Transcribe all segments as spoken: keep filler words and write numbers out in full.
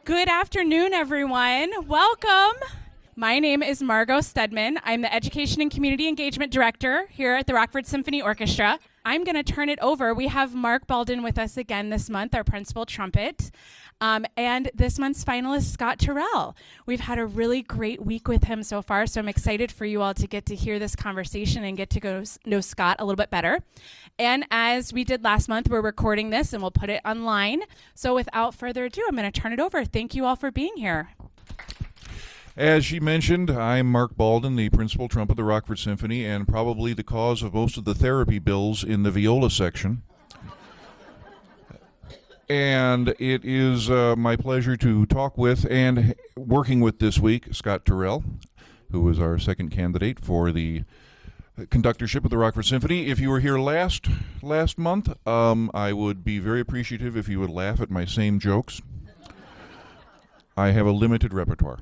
Good afternoon, everyone. Welcome. My name is Margot Stedman. I'm the Education and Community Engagement Director here at the Rockford Symphony Orchestra. I'm going to turn it over. We have Mark Baldwin with us again this month, our principal trumpet, um, and this month's finalist, Scott Terrell. We've had a really great week with him so far, so I'm excited for you all to get to hear this conversation and get to go s- know Scott a little bit better. And as we did last month, we're recording this and we'll put it online. So without further ado, I'm going to turn it over. Thank you all for being here. As she mentioned, I'm Mark Baldwin, the principal trumpet of the Rockford Symphony, and probably the cause of most of the therapy bills in the viola section. And it is uh, my pleasure to talk with and working with this week Scott Terrell, who is our second candidate for the conductorship of the Rockford Symphony. If you were here last last month, um, I would be very appreciative if you would laugh at my same jokes. I have a limited repertoire.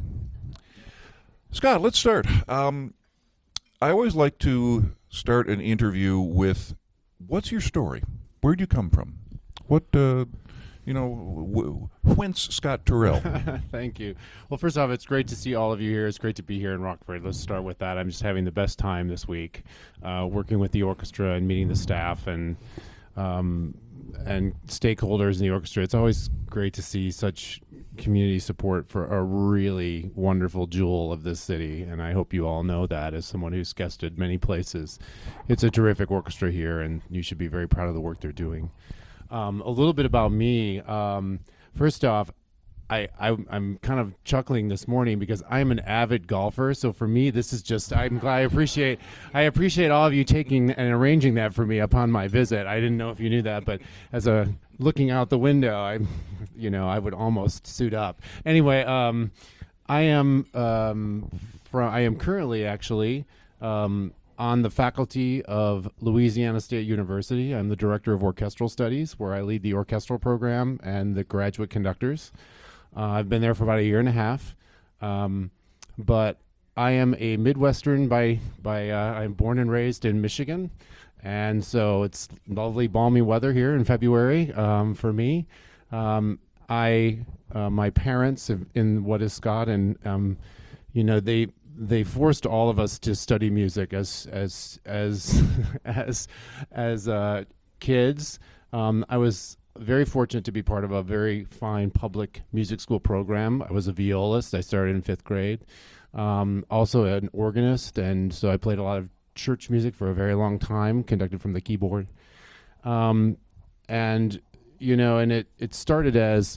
Scott, let's start. Um, I always like to start an interview with, what's your story? Where'd you come from? What, uh, you know, w- whence Scott Terrell? Thank you. Well, first off, it's great to see all of you here. It's great to be here in Rockford. Let's start with that. I'm just having the best time this week, uh, working with the orchestra and meeting the staff and um, and stakeholders in the orchestra. It's always great to see such community support for a really wonderful jewel of this city, and I hope you all know that as someone who's guested many places. It's a terrific orchestra here, and you should be very proud of the work they're doing. Um, a little bit about me. Um, first off, I, I, I'm kind of chuckling this morning because I'm an avid golfer. So for me, this is just, I'm glad, I appreciate, I appreciate all of you taking and arranging that for me upon my visit. I didn't know if you knew that, but as a looking out the window, I, you know, I would almost suit up. Anyway, um, I am, um, from, I am currently actually, um, on the faculty of Louisiana State University. I'm the director of orchestral studies, where I lead the orchestral program and the graduate conductors. Uh, I've been there for about a year and a half, um, but I am a Midwestern by, by uh, I'm born and raised in Michigan, and so it's lovely balmy weather here in February um, for me. Um, I, uh, my parents have, in what is Scott, and um, you know, they they forced all of us to study music as as as as as uh, kids. Um, I was very fortunate to be part of a very fine public music school program. I was a violist. I started in fifth grade. Um, also an organist, and so I played a lot of church music for a very long time, conducted from the keyboard. Um, and, you know, and it, it started as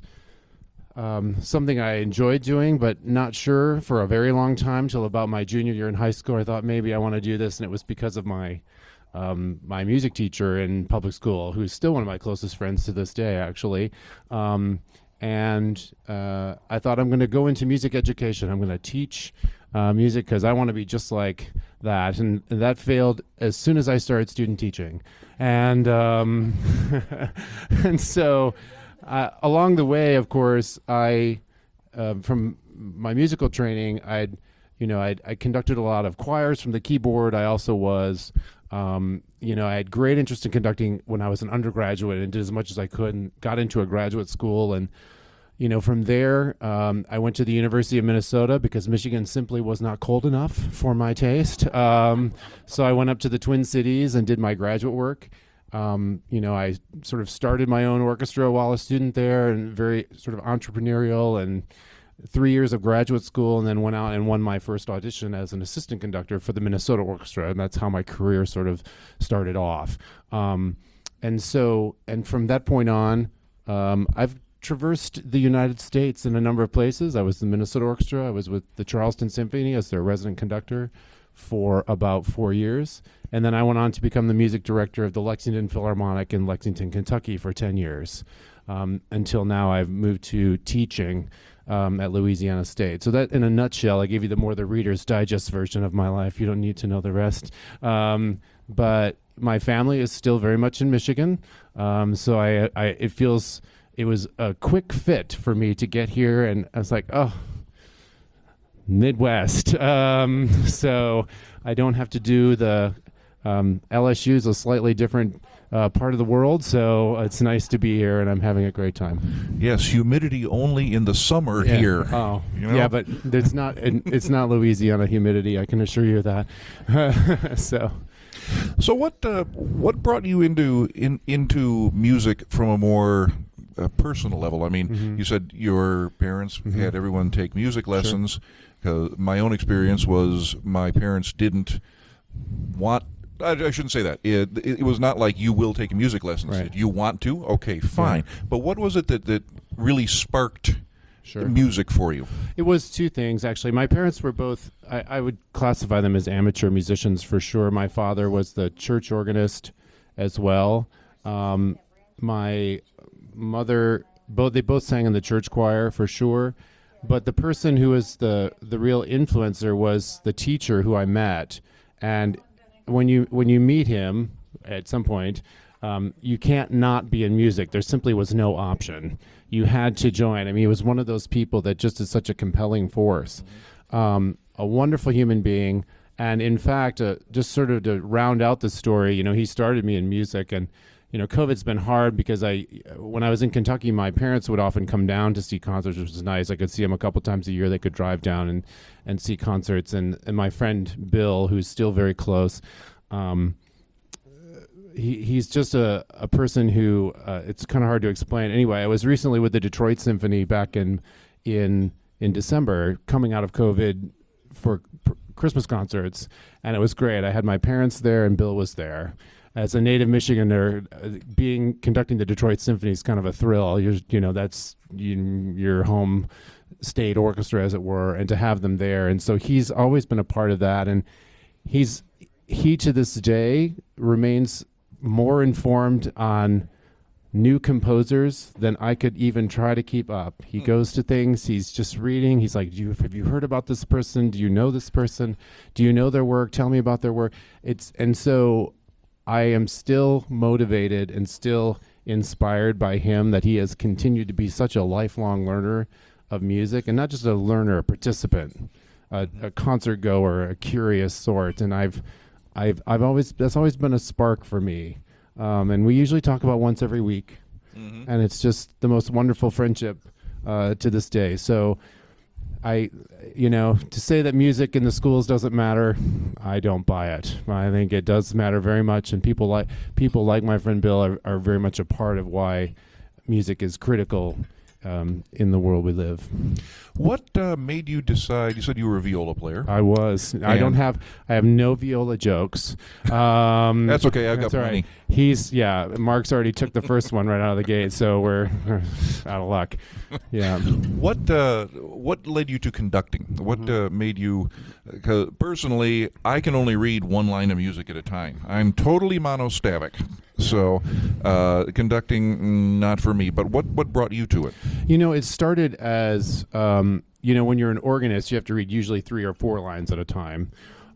um, something I enjoyed doing, but not sure for a very long time, till about my junior year in high school. I thought maybe I want to do this, and it was because of my Um, my music teacher in public school, who's still one of my closest friends to this day, actually. Um, and uh, I thought, I'm going to go into music education. I'm going to teach uh, music because I want to be just like that. And, and that failed as soon as I started student teaching. And um, and so uh, along the way, of course, I, uh, from my musical training, I'd, you know, I'd, I conducted a lot of choirs from the keyboard. I also was Um, you know, I had great interest in conducting when I was an undergraduate and did as much as I could and got into a graduate school. And, you know, from there, um, I went to the University of Minnesota because Michigan simply was not cold enough for my taste. Um, so I went up to the Twin Cities and did my graduate work. Um, you know, I sort of started my own orchestra while a student there, and very sort of entrepreneurial, and three years of graduate school, and then went out and won my first audition as an assistant conductor for the Minnesota Orchestra, and that's how my career sort of started off. Um, and so, and from that point on, um, I've traversed the United States in a number of places. I was the Minnesota Orchestra. I was with the Charleston Symphony as their resident conductor for about four years. And then I went on to become the music director of the Lexington Philharmonic in Lexington, Kentucky for ten years. Um, until now, I've moved to teaching Um, at Louisiana State. So that, in a nutshell, I gave you the more the Reader's Digest version of my life. You don't need to know the rest. Um, but my family is still very much in Michigan. Um, so I, I, it feels, it was a quick fit for me to get here. And I was like, oh, Midwest. Um, so I don't have to do the um, L S U is a slightly different uh, part of the world, so it's nice to be here, and I'm having a great time. Yes, humidity only in the summer Yeah. here. Oh, You know? yeah, but there's not. It's not Louisiana humidity. I can assure you that. so. So what uh, what brought you into in, into music from a more uh, personal level? I mean, Mhm. you said your parents Mhm. had everyone take music lessons. Uh, my own experience was my parents didn't want. I, I shouldn't say that. It, it, it was not like you will take music lessons. Right. You want to? Okay, fine. But what was it that, that really sparked Sure. music for you? It was two things, actually. My parents were both, I, I would classify them as amateur musicians for sure. My father was the church organist as well. Um, my mother, both they both sang in the church choir for sure. But the person who was the, the real influencer was the teacher who I met. And when you when you meet him at some point, um, you can't not be in music. There simply was no option. You had to join. I mean, he was one of those people that just is such a compelling force. Um, a wonderful human being. And in fact, uh, just sort of to round out the story, you know, he started me in music. And, you know, COVID's been hard because I, when I was in Kentucky, my parents would often come down to see concerts, which was nice. I could see them a couple times a year. They could drive down and, and see concerts. And, and my friend Bill, who's still very close, um, he he's just a, a person who uh, it's kind of hard to explain. Anyway, I was recently with the Detroit Symphony back in in in December, coming out of COVID for pr- Christmas concerts, and it was great. I had my parents there, and Bill was there. As a native Michigander, uh, being conducting the Detroit Symphony is kind of a thrill. You're, you know, that's you, your home state orchestra, as it were, and to have them there. And so he's always been a part of that, and he's he to this day remains more informed on new composers than I could even try to keep up. He goes to things, he's just reading, he's like, Do you, have you heard about this person? Do you know this person? Do you know their work? Tell me about their work. It's and so I am still motivated and still inspired by him, that he has continued to be such a lifelong learner of music, and not just a learner, a participant, a, a concert goer, a curious sort. And I've I've I've always that's always been a spark for me, um, and we usually talk about once every week, Mm-hmm. and it's just the most wonderful friendship uh, to this day. So, I, you know, to say that music in the schools doesn't matter, I don't buy it. I think it does matter very much, and people like people like my friend Bill are, are very much a part of why music is critical um, in the world we live. What uh, made you decide? You said you were a viola player. I was. I don't And- have. I have no viola jokes. Um, That's okay, I've got that's all plenty. right. He's yeah. Mark's already took the first one right out of the gate, so we're out of luck. Yeah. What uh, what led you to conducting? What Mm-hmm. uh, made you? Cause personally, I can only read one line of music at a time. I'm totally monostatic, so uh, conducting mm, not for me. But what what brought you to it? You know, it started as, um, you know, when you're an organist, you have to read usually three or four lines at a time.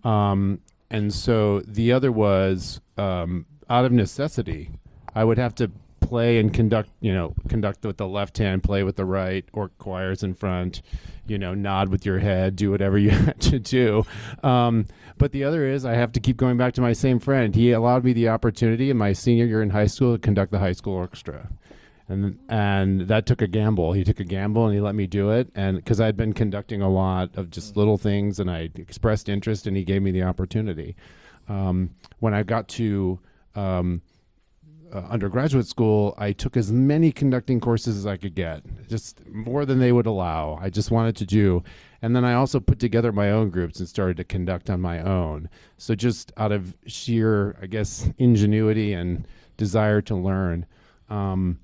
Um, and so the other was um, out of necessity. I would have to play and conduct, you know, conduct with the left hand, play with the right, or choirs in front, you know, nod with your head, do whatever you had to do. Um, but the other is I have to keep going back to my same friend. He allowed me the opportunity in my senior year in high school to conduct the high school orchestra. And and that took a gamble. He took a gamble and he let me do it. And because I'd been conducting a lot of just little things, and I expressed interest, and he gave me the opportunity. Um, when I got to um, uh, undergraduate school, I took as many conducting courses as I could get, just more than they would allow. I just wanted to do. And then I also put together my own groups and started to conduct on my own. So just out of sheer, I guess, ingenuity and desire to learn. Um,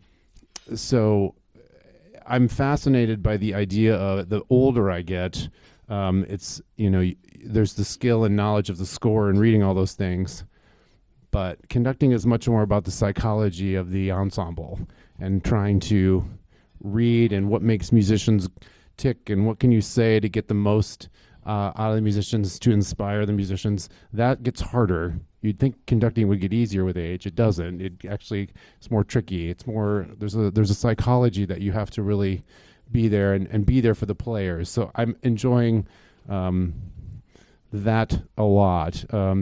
So I'm fascinated by the idea of the older I get, um, it's, you know, y- there's the skill and knowledge of the score and reading all those things. But conducting is much more about the psychology of the ensemble and trying to read and what makes musicians tick and what can you say to get the most uh, out of the musicians, to inspire the musicians. That gets harder. You'd think conducting would get easier with age. It doesn't. It actually is more tricky. It's more, there's a there's a psychology that you have to really be there and, and be there for the players. So I'm enjoying um, that a lot. Um,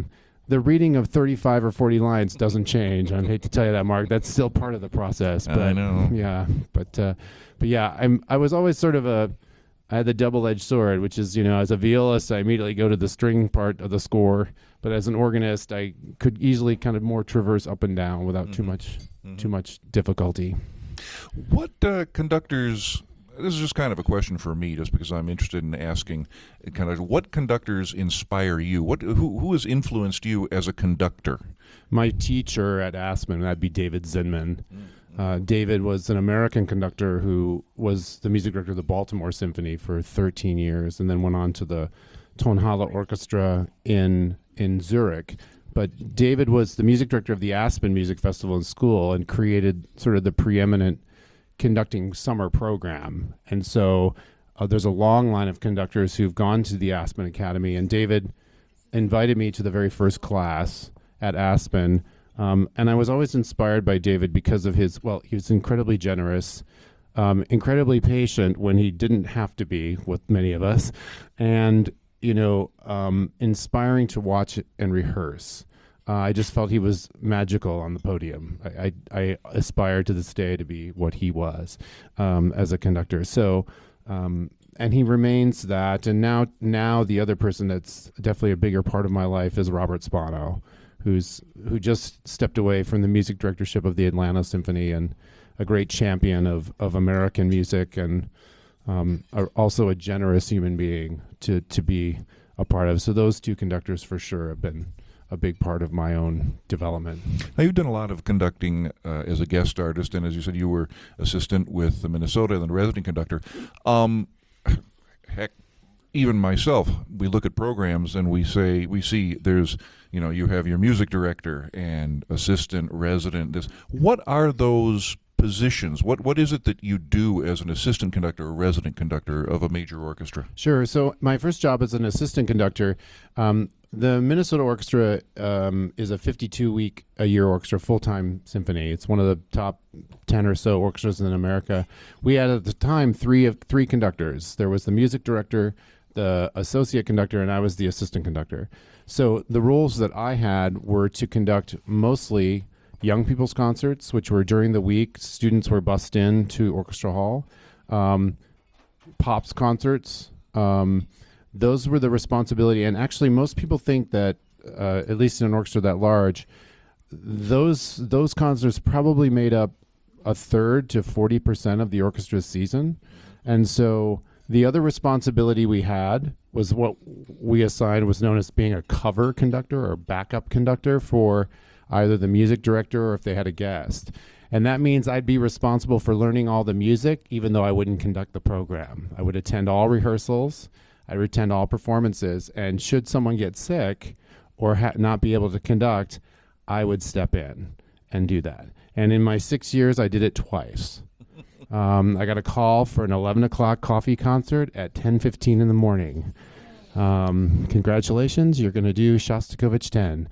the reading of thirty-five or forty lines doesn't change. I hate to tell you that, Mark. That's still part of the process. But, I know. Yeah, but uh, but yeah, I'm I was always sort of a I had the double-edged sword, which is, you know, as a violist, I immediately go to the string part of the score, but as an organist, I could easily kind of more traverse up and down without Mm-hmm. too much Mm-hmm. too much difficulty. What uh, conductors? This is just kind of a question for me, just because I'm interested in asking, uh, kind of, what conductors inspire you? What who who has influenced you as a conductor? My teacher at Aspen, that'd be David Zinman. Uh, David was an American conductor who was the music director of the Baltimore Symphony for thirteen years, and then went on to the Tonhalle Orchestra in in Zurich. But David was the music director of the Aspen Music Festival and School, and created sort of the preeminent conducting summer program. And so uh, there's a long line of conductors who've gone to the Aspen Academy, and David invited me to the very first class at Aspen. Um, and I was always inspired by David because of his, well, he was incredibly generous, um, incredibly patient when he didn't have to be with many of us, and, you know, um, inspiring to watch and rehearse. Uh, I just felt he was magical on the podium. I, I, I aspire to this day to be what he was um, as a conductor. So, um, and he remains that. And now, now the other person that's definitely a bigger part of my life is Robert Spano, who's who just stepped away from the music directorship of the Atlanta Symphony, and a great champion of, of American music, and um, are also a generous human being to, to be a part of. So those two conductors for sure have been a big part of my own development. Now, you've done a lot of conducting uh, as a guest artist, and as you said, you were assistant with the Minnesota and then resident conductor. Um, heck, even myself, we look at programs and we say, we see there's, you know, you have your music director and assistant, resident, this. What are those positions? What What is it that you do as an assistant conductor or resident conductor of a major orchestra? Sure. So my first job as an assistant conductor, um, the Minnesota Orchestra um, is a fifty-two week a year orchestra, full-time symphony. It's one of the top ten or so orchestras in America. We had at the time three of three conductors. There was the music director, the associate conductor, and I was the assistant conductor. So the roles that I had were to conduct mostly young people's concerts, which were during the week. Students were bussed in to Orchestra Hall. Um, pops concerts. Um, those were the responsibility. And actually, most people think that, uh, at least in an orchestra that large, those those concerts probably made up a third to forty percent of the orchestra's season. And so the other responsibility we had was what we assigned was known as being a cover conductor or backup conductor for either the music director or if they had a guest. And that means I'd be responsible for learning all the music, even though I wouldn't conduct the program. I would attend all rehearsals, I would attend all performances, and should someone get sick or ha- not be able to conduct, I would step in and do that. And in my six years, I did it twice. Um, I got a call for an eleven o'clock coffee concert at ten fifteen in the morning. Um, congratulations, you're going to do Shostakovich ten.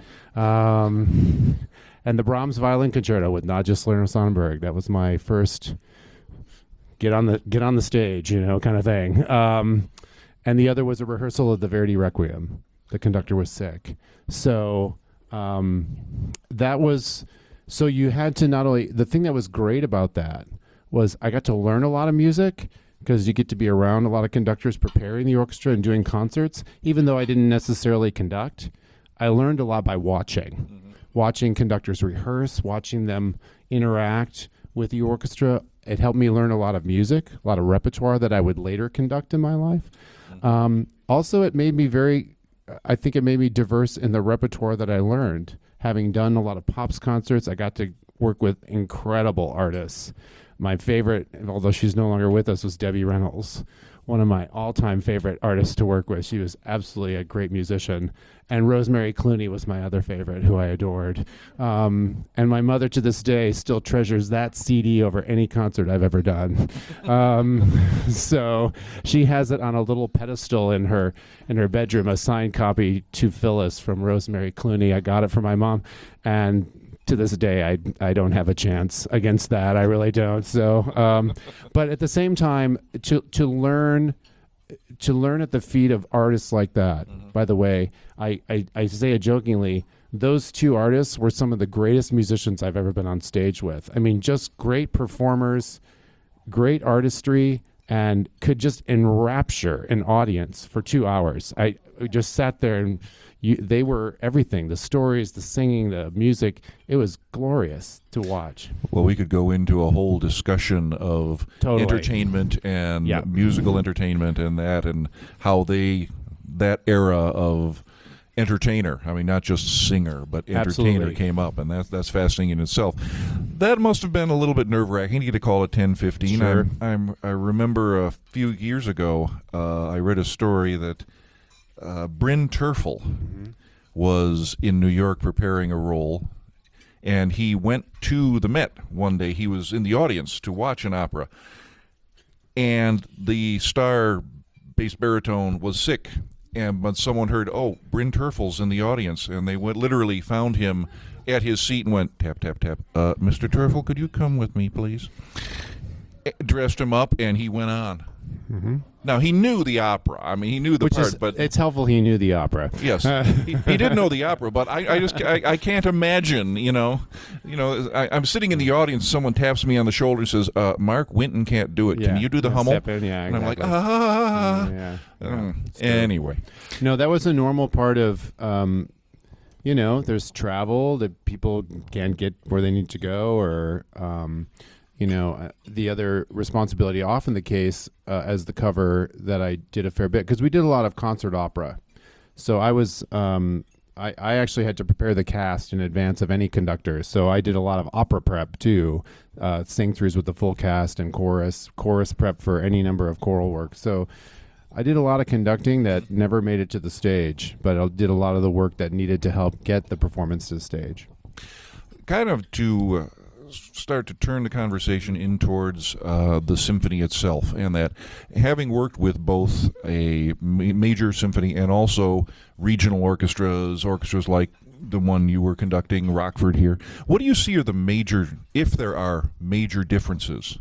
Um, and the Brahms Violin Concerto with Nadja Lerner-Sonnenberg. That was my first get on the get on the stage, you know, kind of thing. Um, and the other was a rehearsal of the Verdi Requiem. The conductor was sick. So um, that was, so you had to not only, the thing that was great about that was I got to learn a lot of music, because you get to be around a lot of conductors preparing the orchestra and doing concerts. Even though I didn't necessarily conduct, I learned a lot by watching. Mm-hmm. Watching conductors rehearse, watching them interact with the orchestra. It helped me learn a lot of music, a lot of repertoire that I would later conduct in my life. Mm-hmm. Um, also, it made me very, I think it made me diverse in the repertoire that I learned. Having done a lot of pops concerts, I got to work with incredible artists. My favorite, although she's no longer with us, was Debbie Reynolds, one of my all-time favorite artists to work with. She was absolutely a great musician. And Rosemary Clooney was my other favorite, who I adored. Um, and my mother, to this day, still treasures that C D over any concert I've ever done. Um, so she has it on a little pedestal in her in her bedroom, a signed copy to Phyllis from Rosemary Clooney. I got it from my mom, and to this day, I I don't have a chance against that. I really don't. So, um, but at the same time, to to learn to learn at the feet of artists like that. Mm-hmm. By the way, I, I, I say it jokingly, those two artists were some of the greatest musicians I've ever been on stage with. I mean, just great performers, great artistry, and could just enrapture an audience for two hours. I just sat there and you, they were everything. The stories, the singing, the music. It was glorious to watch. Well, we could go into a whole discussion of Totally. entertainment and Yeah. musical entertainment and that and how they, that era of entertainer, I mean, not just singer, but entertainer Absolutely. came up, and that's that's fascinating in itself. That must have been a little bit nerve-wracking to get a call at ten fifteen. Sure. I'm, I'm, I remember a few years ago, uh, I read a story that uh, Bryn Terfel was in New York preparing a role, and he went to the Met one day. He was in the audience to watch an opera, and the star bass baritone was sick. And but someone heard, oh, Bryn Terfel's in the audience, and they went literally found him at his seat and went tap tap tap. Uh, Mister Terfel, could you come with me, please? Eh, Dressed him up, and he went on. Mm-hmm. Now he knew the opera. I mean, he knew the Which part, is, but it's helpful he knew the opera. yes, he, he did know the opera. But I, I just I, I can't imagine. You know, you know, I, I'm sitting in the audience. Someone taps me on the shoulder and says, uh, "Mark Winton can't do it. Yeah. Can you do the Yeah, Hummel?" step in, yeah, and I'm like, exactly. ah. Yeah, yeah. Um, It's true. anyway, No, that was a normal part of, um, you know, there's travel that people can't get where they need to go, or, um, you know, uh, the other responsibility, often the case uh, as the cover that I did a fair bit, because we did a lot of concert opera. So I was, um, I, I actually had to prepare the cast in advance of any conductor. So I did a lot of opera prep too, uh, sing-throughs with the full cast and chorus, chorus prep for any number of choral work. So I did a lot of conducting that never made it to the stage, but I did a lot of the work that needed to help get the performance to the stage. kind of to uh, start to turn the conversation in towards uh, the symphony itself, and that having worked with both a ma- major symphony and also regional orchestras, orchestras like the one you were conducting, Rockford here, what do you see are the major, if there are major differences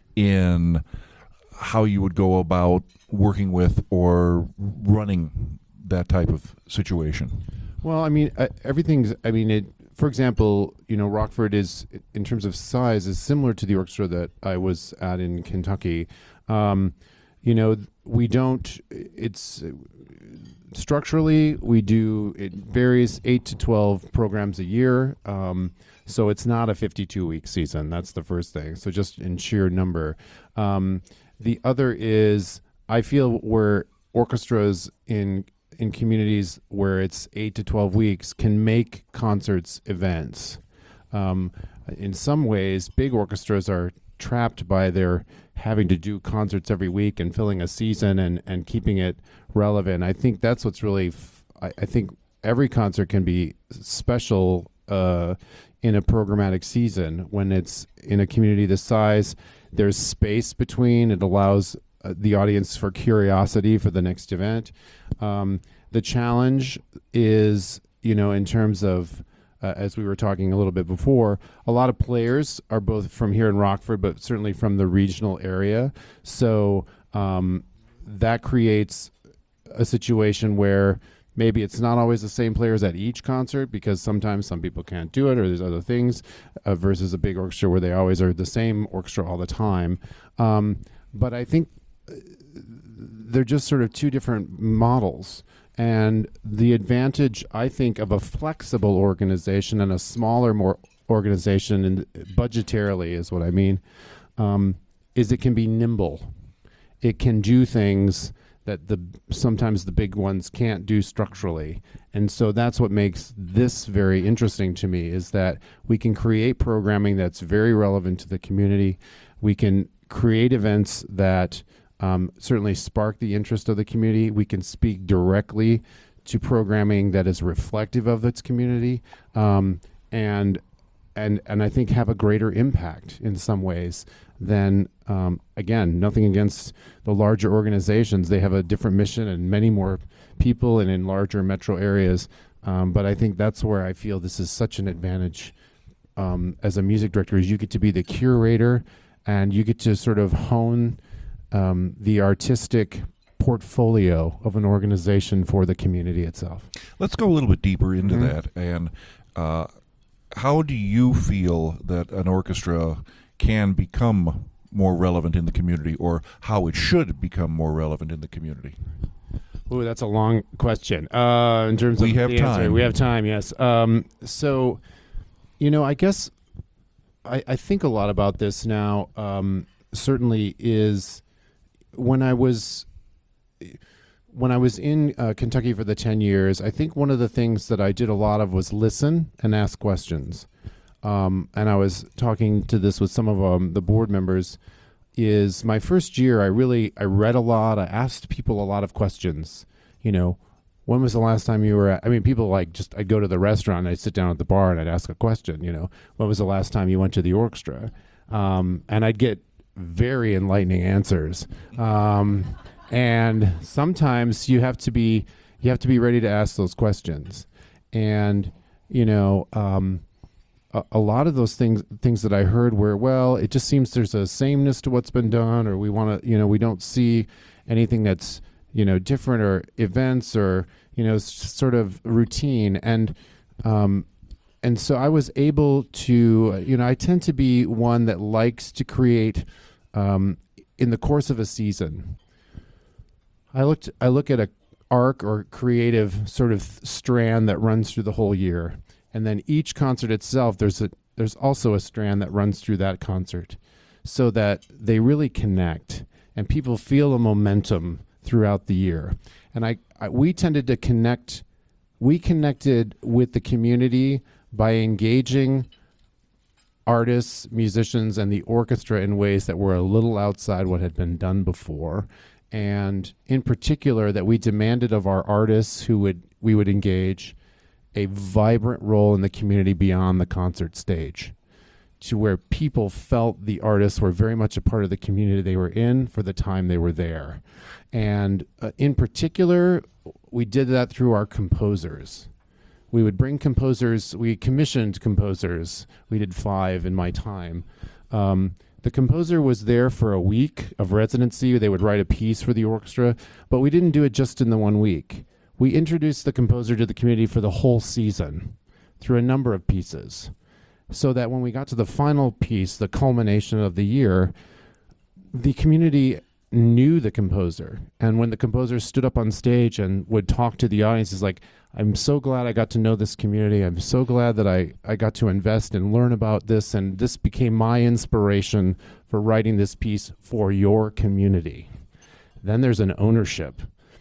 in how you would go about working with or running that type of situation? Well, I mean, uh, everything's, I mean, it, for example, you know, Rockford is, in terms of size, is similar to the orchestra that I was at in Kentucky. Um, you know, we don't, it's, uh, structurally, we do, it varies eight to twelve programs a year. Um, so it's not a fifty-two week season. That's the first thing. So just in sheer number. Um, the other is, I feel where orchestras in in communities where it's eight to twelve weeks can make concerts events. Um, in some ways, big orchestras are trapped by their having to do concerts every week and filling a season and, and keeping it relevant. I think that's what's really, f- I, I think every concert can be special uh, in a programmatic season. When it's in a community this size, there's space between, it allows uh, the audience for curiosity for the next event. Um, the challenge is, you know, in terms of, uh, as we were talking a little bit before, a lot of players are both from here in Rockford, but certainly from the regional area. So um, that creates a situation where maybe it's not always the same players at each concert, because sometimes some people can't do it or there's other things, uh, versus a big orchestra where they always are the same orchestra all the time. Um, but I think they're just sort of two different models. And the advantage, I think, of a flexible organization and a smaller, more organization, and budgetarily is what I mean, um, is it can be nimble. It can do things that the sometimes the big ones can't do structurally. And so that's what makes this very interesting to me, is that we can create programming that's very relevant to the community. We can create events that um, certainly spark the interest of the community. We can speak directly to programming that is reflective of its community, um, and and and I think have a greater impact in some ways than, um, again, nothing against the larger organizations. They have a different mission and many more people and in larger metro areas. Um, but I think that's where I feel this is such an advantage um, as a music director, is you get to be the curator and you get to sort of hone um, the artistic portfolio of an organization for the community itself. Let's go a little bit deeper into Mhm. that. And uh, how do you feel that an orchestra can become more relevant in the community, or how it should become more relevant in the community? Ooh, that's a long question. Uh, in terms We of have the answer. time. We have time. Yes. Um, so, you know, I guess I, I think a lot about this now. Um, certainly, is when I was when I was in uh, Kentucky for the ten years. I think one of the things that I did a lot of was listen and ask questions. Um, and I was talking to this with some of um, the board members. Is my first year, I really, I read a lot. I asked people a lot of questions. You know, when was the last time you were at, I mean, people like just, I'd go to the restaurant, and I'd sit down at the bar and I'd ask a question, you know, when was the last time you went to the orchestra? Um, and I'd get very enlightening answers. Um, and sometimes you have to be, you have to be ready to ask those questions. And, you know, um, A, a lot of those things things that I heard were, well, it just seems there's a sameness to what's been done, or we want to, you know, we don't see anything that's, you know, different, or events, or, you know, s- sort of routine. And um, and so I was able to, uh, you know, I tend to be one that likes to create um, in the course of a season. I looked I look at a arc or creative sort of th- strand that runs through the whole year. And then each concert itself, there's a there's also a strand that runs through that concert, so that they really connect and people feel a momentum throughout the year. And I, I we tended to connect, we connected with the community by engaging artists, musicians, and the orchestra in ways that were a little outside what had been done before. And in particular, that we demanded of our artists who would we would engage a vibrant role in the community beyond the concert stage, to where people felt the artists were very much a part of the community they were in for the time they were there. And uh, in particular, we did that through our composers. We would bring composers, we commissioned composers. We did five in my time. Um, the composer was there for a week of residency. They would write a piece for the orchestra, but we didn't do it just in the one week. We introduced the composer to the community for the whole season through a number of pieces, so that when we got to the final piece, the culmination of the year, the community knew the composer. And when the composer stood up on stage and would talk to the audience, it's like, I'm so glad I got to know this community. I'm so glad that I, I got to invest and learn about this. And this became my inspiration for writing this piece for your community. Then there's an ownership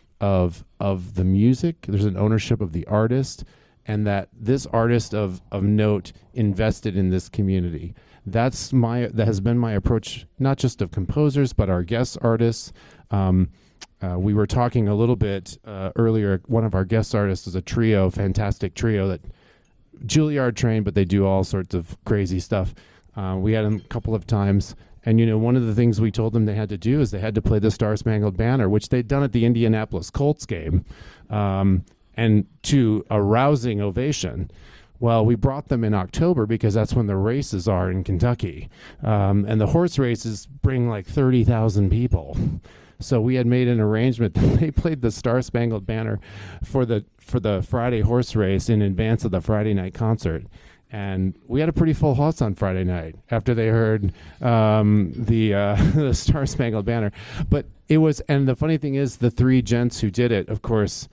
of of the music, there's an ownership of the artist, and that this artist of of note invested in this community. That's my that has been my approach, not just of composers, but our guest artists. Um, uh, we were talking a little bit uh, earlier. One of our guest artists is a trio, fantastic trio that Juilliard trained, but they do all sorts of crazy stuff. Uh, we had them a couple of times. And, you know, one of the things we told them they had to do is they had to play the Star Spangled Banner, which they'd done at the Indianapolis Colts game, um, and to a rousing ovation. Well, we brought them in October because that's when the races are in Kentucky. Um, and the horse races bring like thirty thousand people. So we had made an arrangement that they played the Star Spangled Banner for the for the Friday horse race in advance of the Friday night concert. And we had a pretty full house on Friday night after they heard um, the uh, the Star Spangled Banner. But it was, and the funny thing is, the three gents who did it, of course,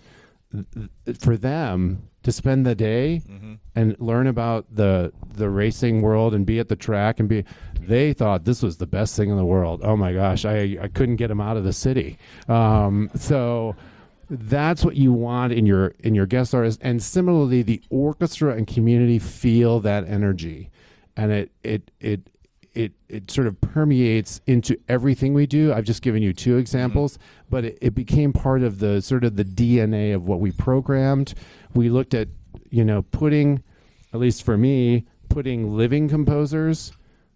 th- for them to spend the day mm-hmm. and learn about the the racing world and be at the track and be, they thought this was the best thing in the world. Oh my gosh, I I couldn't get them out of the city. Um, so. That's what you want in your in your guest artist. And similarly, the orchestra and community feel that energy, and it it it it it sort of permeates into everything we do. I've just given you two examples, mm-hmm. but it, it became part of the sort of the D N A of what we programmed. We looked at, you know, putting, at least for me, putting living composers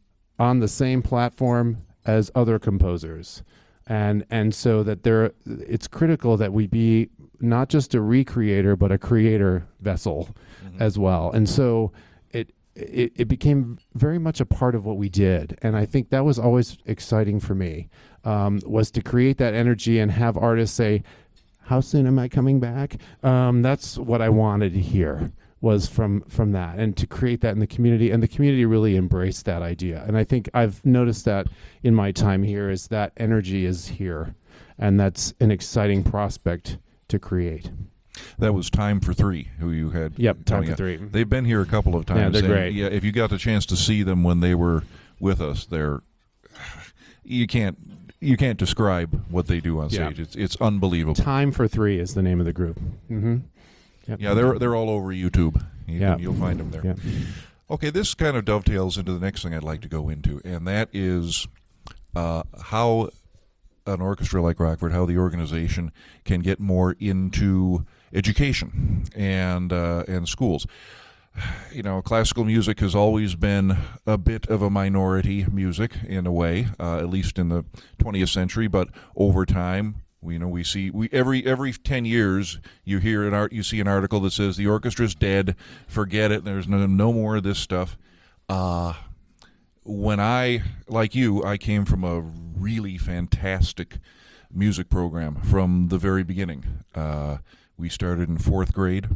on the same platform as other composers. And and so that there, it's critical that we be not just a recreator, but a creator vessel mm-hmm. as well. And so it it, it became very much a part of what we did. And I think that was always exciting for me, um, was to create that energy and have artists say, how soon am I coming back? Um, that's what I wanted to hear, was from from that, and to create that in the community. And the community really embraced that idea. And I think I've noticed that in my time here, is that energy is here. And that's an exciting prospect to create. That was Time for Three, who you had. Yep, Time coming for up. Three. They've been here a couple of times. Yeah, they're and great. Yeah, if you got the chance to see them when they were with us, they're you can't you can't describe what they do on Yeah. stage. It's it's unbelievable. Time for Three is the name of the group. Mm-hmm. Yep. Yeah, they're they're all over YouTube. You, Yeah. You'll find them there. Yeah. Okay, this kind of dovetails into the next thing I'd like to go into, and that is uh, how an orchestra like Rockford, how the organization can get more into education and uh, and schools. You know, classical music has always been a bit of a minority music in a way, uh, at least in the twentieth century. But over time, we you know we see we every every ten years you hear an art you see an article that says the orchestra's dead, forget it. There's no no more of this stuff. Uh, when I, like you, I came from a really fantastic music program from the very beginning. Uh, we started in fourth grade,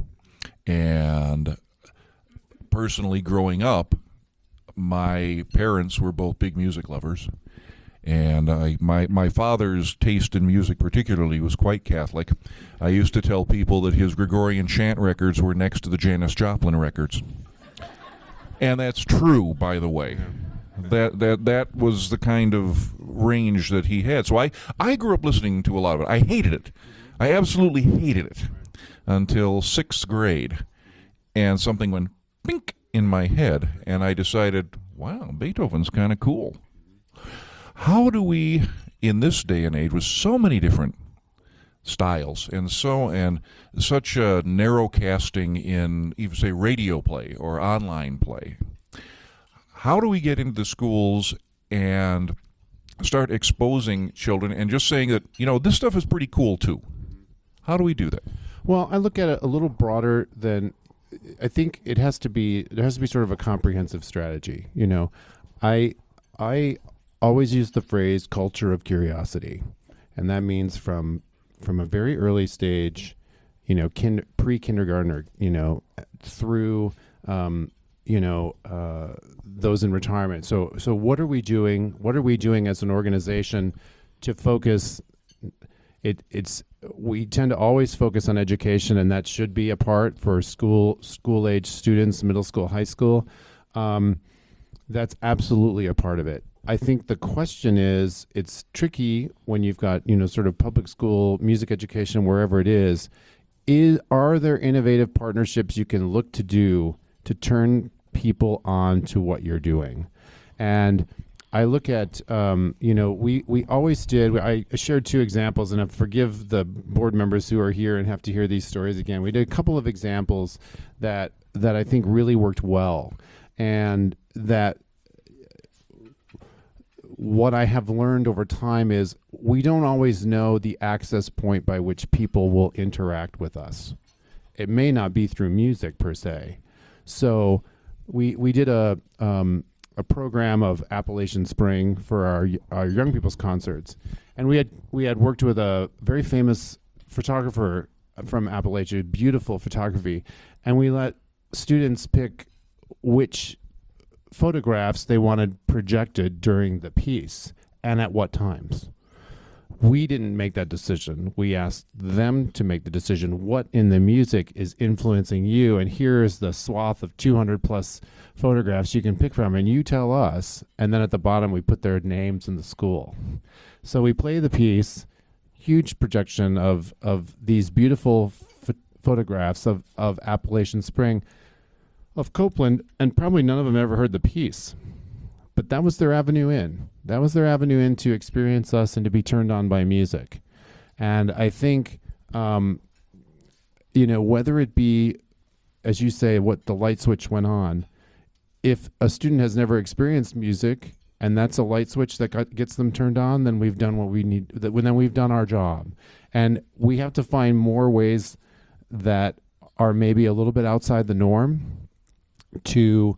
and personally growing up, my parents were both big music lovers, and I, my, my father's taste in music particularly was quite Catholic. I used to tell people that his Gregorian chant records were next to the Janis Joplin records. And that's true, by the way. That that that was the kind of range that he had. So I, I grew up listening to a lot of it. I hated it. I absolutely hated it until sixth grade. And something went pink in my head, and I decided, wow, Beethoven's kind of cool. How do we, in this day and age, with so many different styles and so and such a narrow casting in even say radio play or online play, how do we get into the schools and start exposing children and just saying that, you know, this stuff is pretty cool too? How do we do that? Well, I look at it a little broader than, I think it has to be, there has to be sort of a comprehensive strategy. You know, I, I always use the phrase culture of curiosity. And that means from, from a very early stage, you know, kin- pre-kindergartner, you know, through, um, you know, uh, those in retirement. So, so what are we doing? What are we doing as an organization to focus? It, it's, we tend to always focus on education, and that should be a part for school, school age students, middle school, high school. Um, that's absolutely a part of it. I think the question is, it's tricky when you've got, you know, sort of public school music education, wherever it is, is, are there innovative partnerships you can look to do to turn people on to what you're doing? And I look at, um, you know, we, we always did, I shared two examples, and I forgive the board members who are here and have to hear these stories again. We did a couple of examples that, that I think really worked well, and that what I have learned over time is we don't always know the access point by which people will interact with us. It may not be through music per se. So we we did a um, a program of Appalachian Spring for our our young people's concerts, and we had we had worked with a very famous photographer from Appalachia, beautiful photography, and we let students pick which photographs they wanted projected during the piece and at what times. We didn't make that decision. We asked them to make the decision. What in the music is influencing you? And here's the swath of two hundred plus photographs you can pick from, and you tell us. And then at the bottom, we put their names in the school. So we play the piece, huge projection of, of these beautiful ph- photographs of, of Appalachian Spring, of Copeland, and probably none of them ever heard the piece. But that was their avenue in. That was their avenue in to experience us and to be turned on by music. And I think, um, you know, whether it be, as you say, what the light switch went on, if a student has never experienced music and that's a light switch that got, gets them turned on, then we've done what we need, that, then we've done our job. And we have to find more ways that are maybe a little bit outside the norm to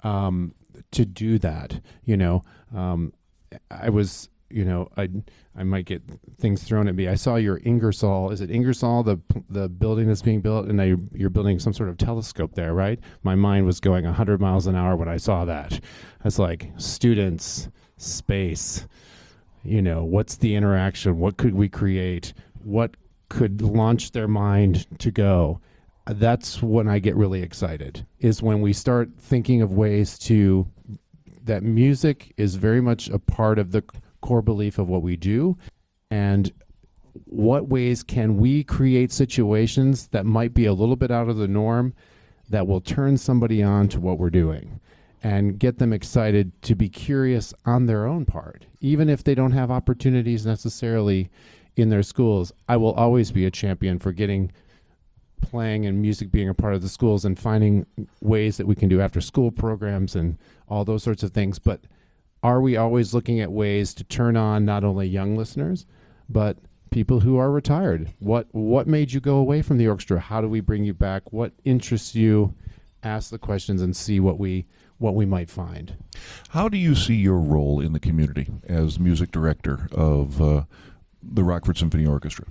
um, to do that. You know, um, I was, you know, I I might get things thrown at me. I saw your Ingersoll. Is it Ingersoll, the the building that's being built, and I, you're building some sort of telescope there, right? My mind was going one hundred miles an hour when I saw that. I was like, students, space. You know, what's the interaction? What could we create? What could launch their mind to go? That's when I get really excited, is when we start thinking of ways to, that music is very much a part of the core belief of what we do, and what ways can we create situations that might be a little bit out of the norm that will turn somebody on to what we're doing and get them excited to be curious on their own part, even if they don't have opportunities necessarily in their schools. I will always be a champion for getting playing and music being a part of the schools and finding ways that we can do after school programs and all those sorts of things. But are we always looking at ways to turn on not only young listeners, but people who are retired? What what made you go away from the orchestra? How do we bring you back? What interests you? Ask the questions and see what we what we might find. How do you see your role in the community as music director of uh, the Rockford Symphony Orchestra?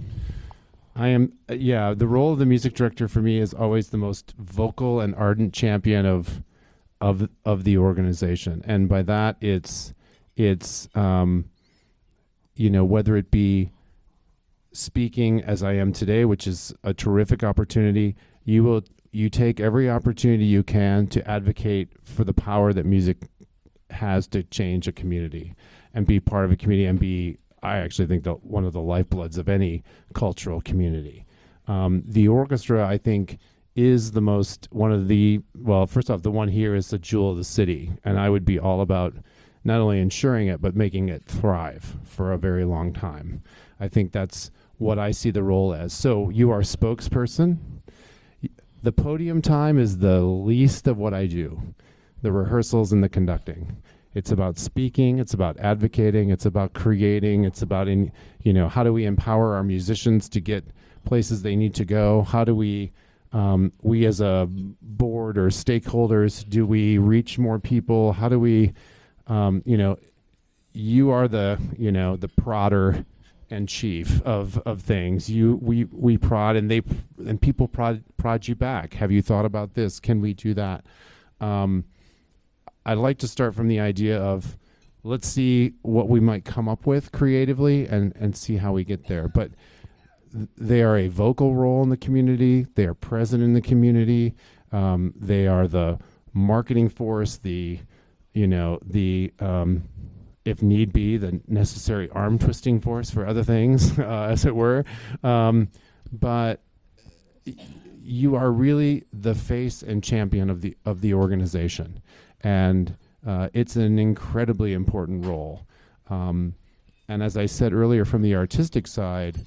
I am, uh, yeah, the role of the music director for me is always the most vocal and ardent champion of of of the organization. And by that, it's, it's um, you know, whether it be speaking as I am today, which is a terrific opportunity, you will you take every opportunity you can to advocate for the power that music has to change a community and be part of a community and be, I actually think, the, one of the lifebloods of any cultural community. Um, the orchestra, I think, is the most, one of the, well, first off, the one here is the jewel of the city. And I would be all about not only ensuring it, but making it thrive for a very long time. I think that's what I see the role as. So you are spokesperson. The podium time is the least of what I do. The rehearsals and the conducting. It's about speaking, it's about advocating, it's about creating, it's about, in, you know, how do we empower our musicians to get places they need to go? How do we, um, we as a board or stakeholders, do we reach more people? How do we, um, you know, you are the, you know, the prodder and chief of, of things. You, we, we prod and they, and people prod, prod you back. Have you thought about this? Can we do that? Um, I'd like to start from the idea of, let's see what we might come up with creatively and, and see how we get there. But th- they are a vocal role in the community. They are present in the community. Um, they are the marketing force, the, you know, the, um, if need be, the necessary arm twisting force for other things, uh, as it were. Um, but y- you are really the face and champion of the of the organization. And uh, it's an incredibly important role. Um, and as I said earlier, from the artistic side,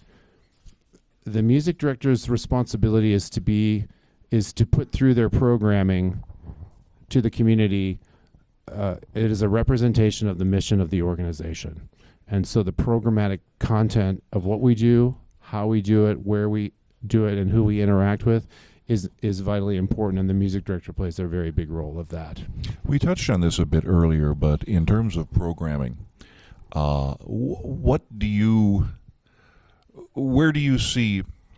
the music director's responsibility is to be, is to put through their programming to the community. Uh, it is a representation of the mission of the organization. And so the programmatic content of what we do, how we do it, where we do it, and who we interact with is is vitally important, and the music director plays a very big role of that. We touched on this a bit earlier, but in terms of programming, uh, w- what do you, where do you see,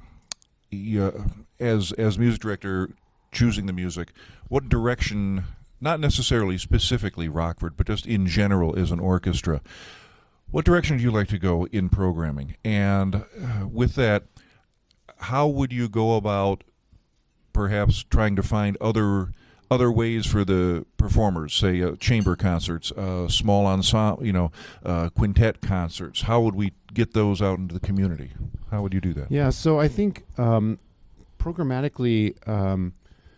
uh, as as music director, choosing the music, what direction, not necessarily specifically Rockford, but just in general as an orchestra, what direction do you like to go in programming? And uh, with that, how would you go about perhaps trying to find other other ways for the performers, say uh, chamber concerts, uh, small ensemble, you know, uh, quintet concerts? How would we get those out into the community? How would you do that? Yeah, so I think um, programmatically, um,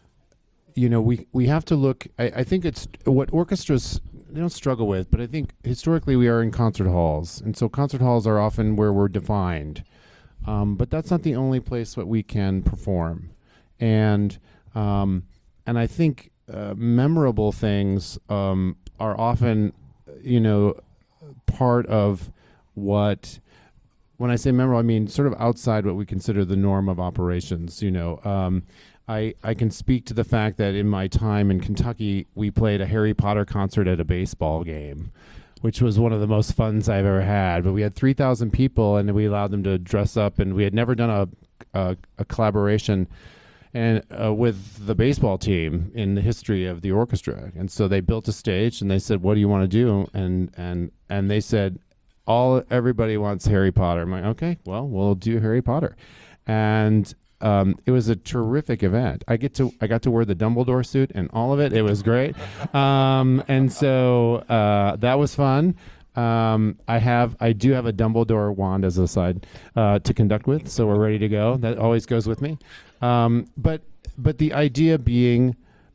you know, we, we have to look, I, I think it's what orchestras, they don't struggle with, but I think historically we are in concert halls. And so concert halls are often where we're defined. Um, but that's not the only place that we can perform. And um, and I think uh, memorable things um, are often, you know, part of what, when I say memorable, I mean sort of outside what we consider the norm of operations. You know, um, I, I can speak to the fact that in my time in Kentucky, we played a Harry Potter concert at a baseball game, which was one of the most funs I've ever had. But we had three thousand people, and we allowed them to dress up, and we had never done a a, a collaboration and uh, with the baseball team in the history of the orchestra. And so they built a stage, and they said, "What do you want to do?" And and and they said, "All everybody wants Harry Potter." I'm like, "Okay, well, we'll do Harry Potter," and Um, it was a terrific event. I get to I got to wear the Dumbledore suit and all of it. It was great, um, and so uh, that was fun. Um, I have I do have a Dumbledore wand as a side uh, to conduct with, so we're ready to go. That always goes with me. Um, but but the idea being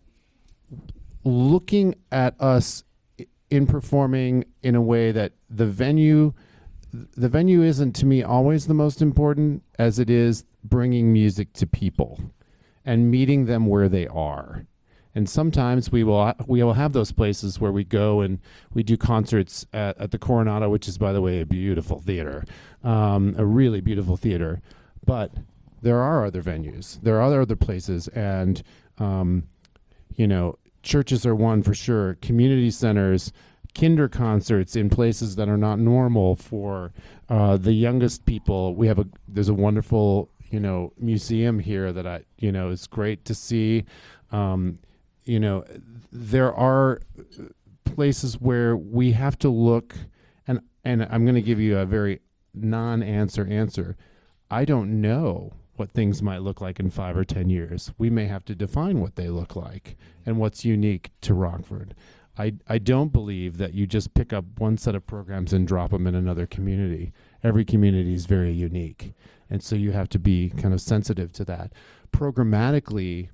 looking at us in performing in a way that the venue the venue isn't to me always the most important as it is bringing music to people and meeting them where they are. And sometimes we will we will have those places where we go and we do concerts at, at the Coronado, which is, by the way, a beautiful theater, um, a really beautiful theater. But there are other venues. There are other places. And, um, you know, churches are one for sure. Community centers, kinder concerts in places that are not normal for uh, the youngest people. We have a there's a wonderful you know, museum here that I, you know, is great to see. Um, you know, there are places where we have to look, and, and I'm going to give you a very non-answer answer. I don't know what things might look like in five or ten years. We may have to define what they look like and what's unique to Rockford. I, I don't believe that you just pick up one set of programs and drop them in another community. Every community is very unique. And so you have to be kind of sensitive to that. Programmatically,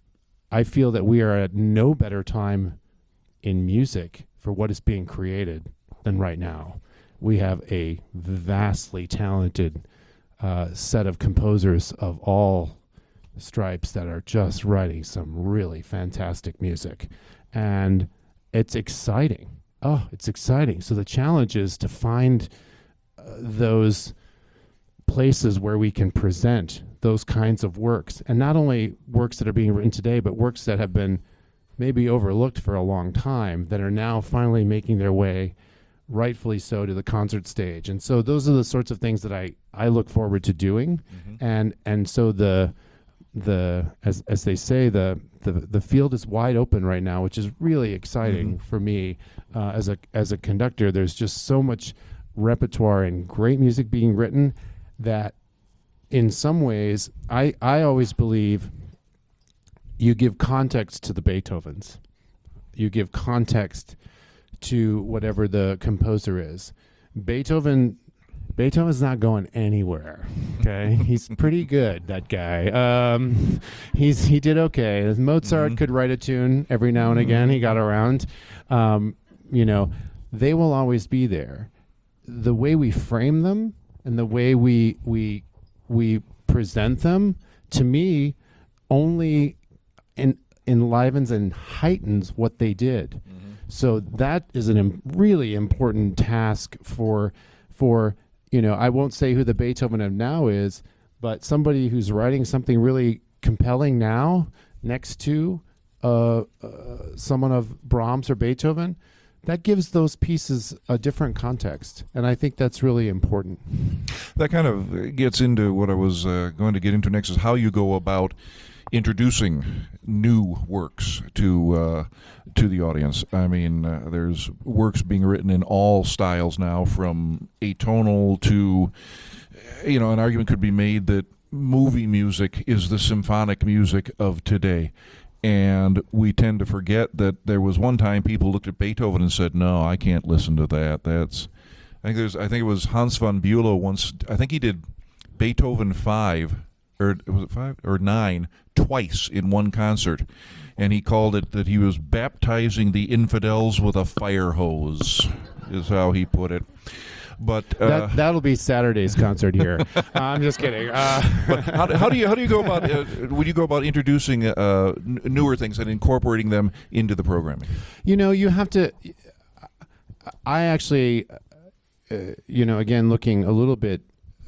I feel that we are at no better time in music for what is being created than right now. We have a vastly talented uh, set of composers of all stripes that are just writing some really fantastic music. And it's exciting. Oh, it's exciting. So the challenge is to find uh, those places where we can present those kinds of works, and not only works that are being written today, but works that have been maybe overlooked for a long time that are now finally making their way, rightfully so, to the concert stage. And so those are the sorts of things that I, I look forward to doing. Mm-hmm. And and so the the as as they say, the the the field is wide open right now, which is really exciting mm-hmm. for me uh, as a as a conductor. There's just so much repertoire and great music being written that in some ways, I, I always believe you give context to the Beethovens. You give context to whatever the composer is. Beethoven, Beethoven's not going anywhere, okay? He's pretty good, that guy. Um, he's He did okay. Mozart mm-hmm. could write a tune every now and again. He got around. Um, you know, they will always be there. The way we frame them and the way we we we present them, to me, only en- enlivens and heightens what they did. Mm-hmm. So that is a Im- really important task for for you know. I won't say who the Beethoven of now is, but somebody who's writing something really compelling now next to uh, uh, someone of Brahms or Beethoven. That gives those pieces a different context, and I think that's really important. That kind of gets into what I was uh, going to get into next, is how you go about introducing new works to uh, to the audience. I mean, uh, there's works being written in all styles now, from atonal to, you know, an argument could be made that movie music is the symphonic music of today. And we tend to forget that there was one time people looked at Beethoven and said, "No, I can't listen to that. That's." I think there's. I think it was Hans von Bülow once. I think he did Beethoven five, or was it five or nine, twice in one concert, and he called it that he was baptizing the infidels with a fire hose, is how he put it. But uh, that, that'll be Saturday's concert here. uh, I'm just kidding. Uh, but how, how do you how do you go about uh, would you go about introducing uh, n- newer things and incorporating them into the programming? You know, you have to. I actually, uh, you know, again looking a little bit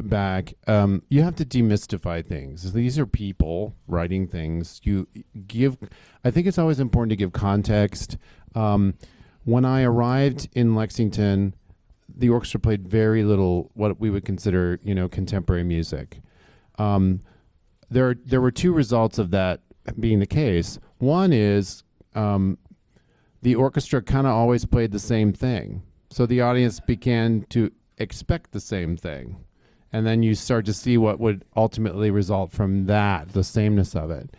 back, um, you have to demystify things. These are people writing things. You give, I think it's always important to give context. Um, when I arrived in Lexington, the orchestra played very little what we would consider, you know, contemporary music. Um, there, there were two results of that being the case. One is um, the orchestra kind of always played the same thing. So the audience began to expect the same thing. And then you start to see what would ultimately result from that, the sameness of it.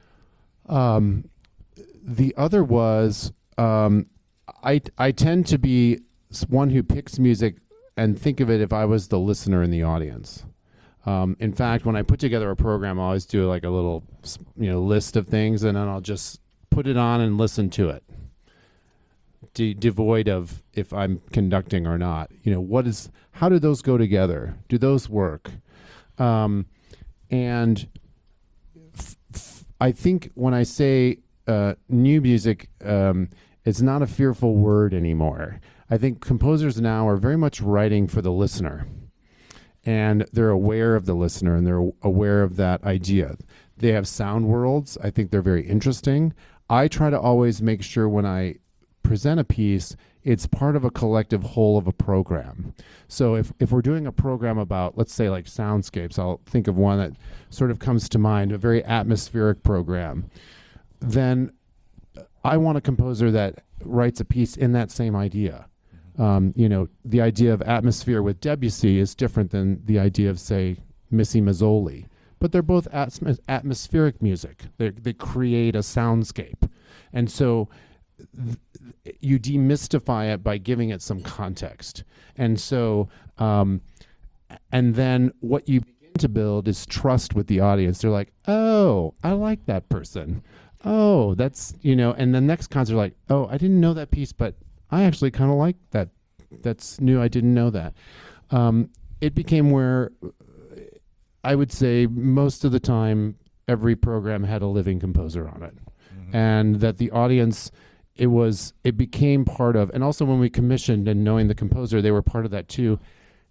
Um, the other was, um, I, I tend to be one who picks music and think of it if I was the listener in the audience. Um, in fact, when I put together a program, I always do like a little, you know, list of things, and then I'll just put it on and listen to it, De- devoid of if I'm conducting or not. You know, what is, how do those go together? Do those work? Um, and f- f- I think when I say uh, new music, um, it's not a fearful word anymore. I think composers now are very much writing for the listener. And they're aware of the listener, and they're aware of that idea. They have sound worlds. I think they're very interesting. I try to always make sure when I present a piece, it's part of a collective whole of a program. So if, if we're doing a program about, let's say, like soundscapes, I'll think of one that sort of comes to mind, a very atmospheric program, then I want a composer that writes a piece in that same idea. Um, you know, the idea of atmosphere with Debussy is different than the idea of, say, Missy Mazzoli. But they're both atm- atmospheric music. They they create a soundscape. And so th- you demystify it by giving it some context. And so, um, and then what you begin to build is trust with the audience. They're like, oh, I like that person. Oh, that's, you know, and the next concert, like, oh, I didn't know that piece, but I actually kind of like that. That's new. I didn't know that. Um, it became where I would say most of the time every program had a living composer on it. Mm-hmm. And that the audience, it was, it became part of, and also when we commissioned and knowing the composer, they were part of that too.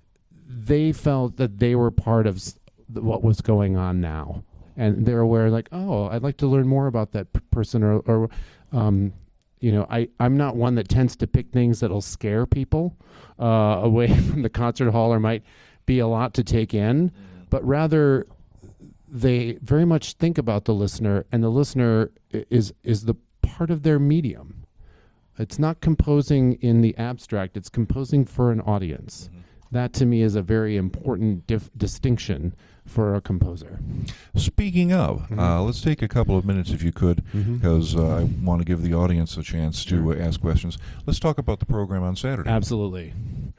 They felt that they were part of s- what was going on now. And they're aware like, oh, I'd like to learn more about that p- person or, or um, you know, I, I'm not one that tends to pick things that'll scare people uh, away from the concert hall or might be a lot to take in, but rather they very much think about the listener, and the listener i- is is the part of their medium. It's not composing in the abstract, it's composing for an audience. Mm-hmm. That to me is a very important dif- distinction for a composer. Speaking of, mm-hmm. uh, let's take a couple of minutes, if you could, because mm-hmm. uh, I want to give the audience a chance to sure. uh, ask questions. Let's talk about the program on Saturday. Absolutely.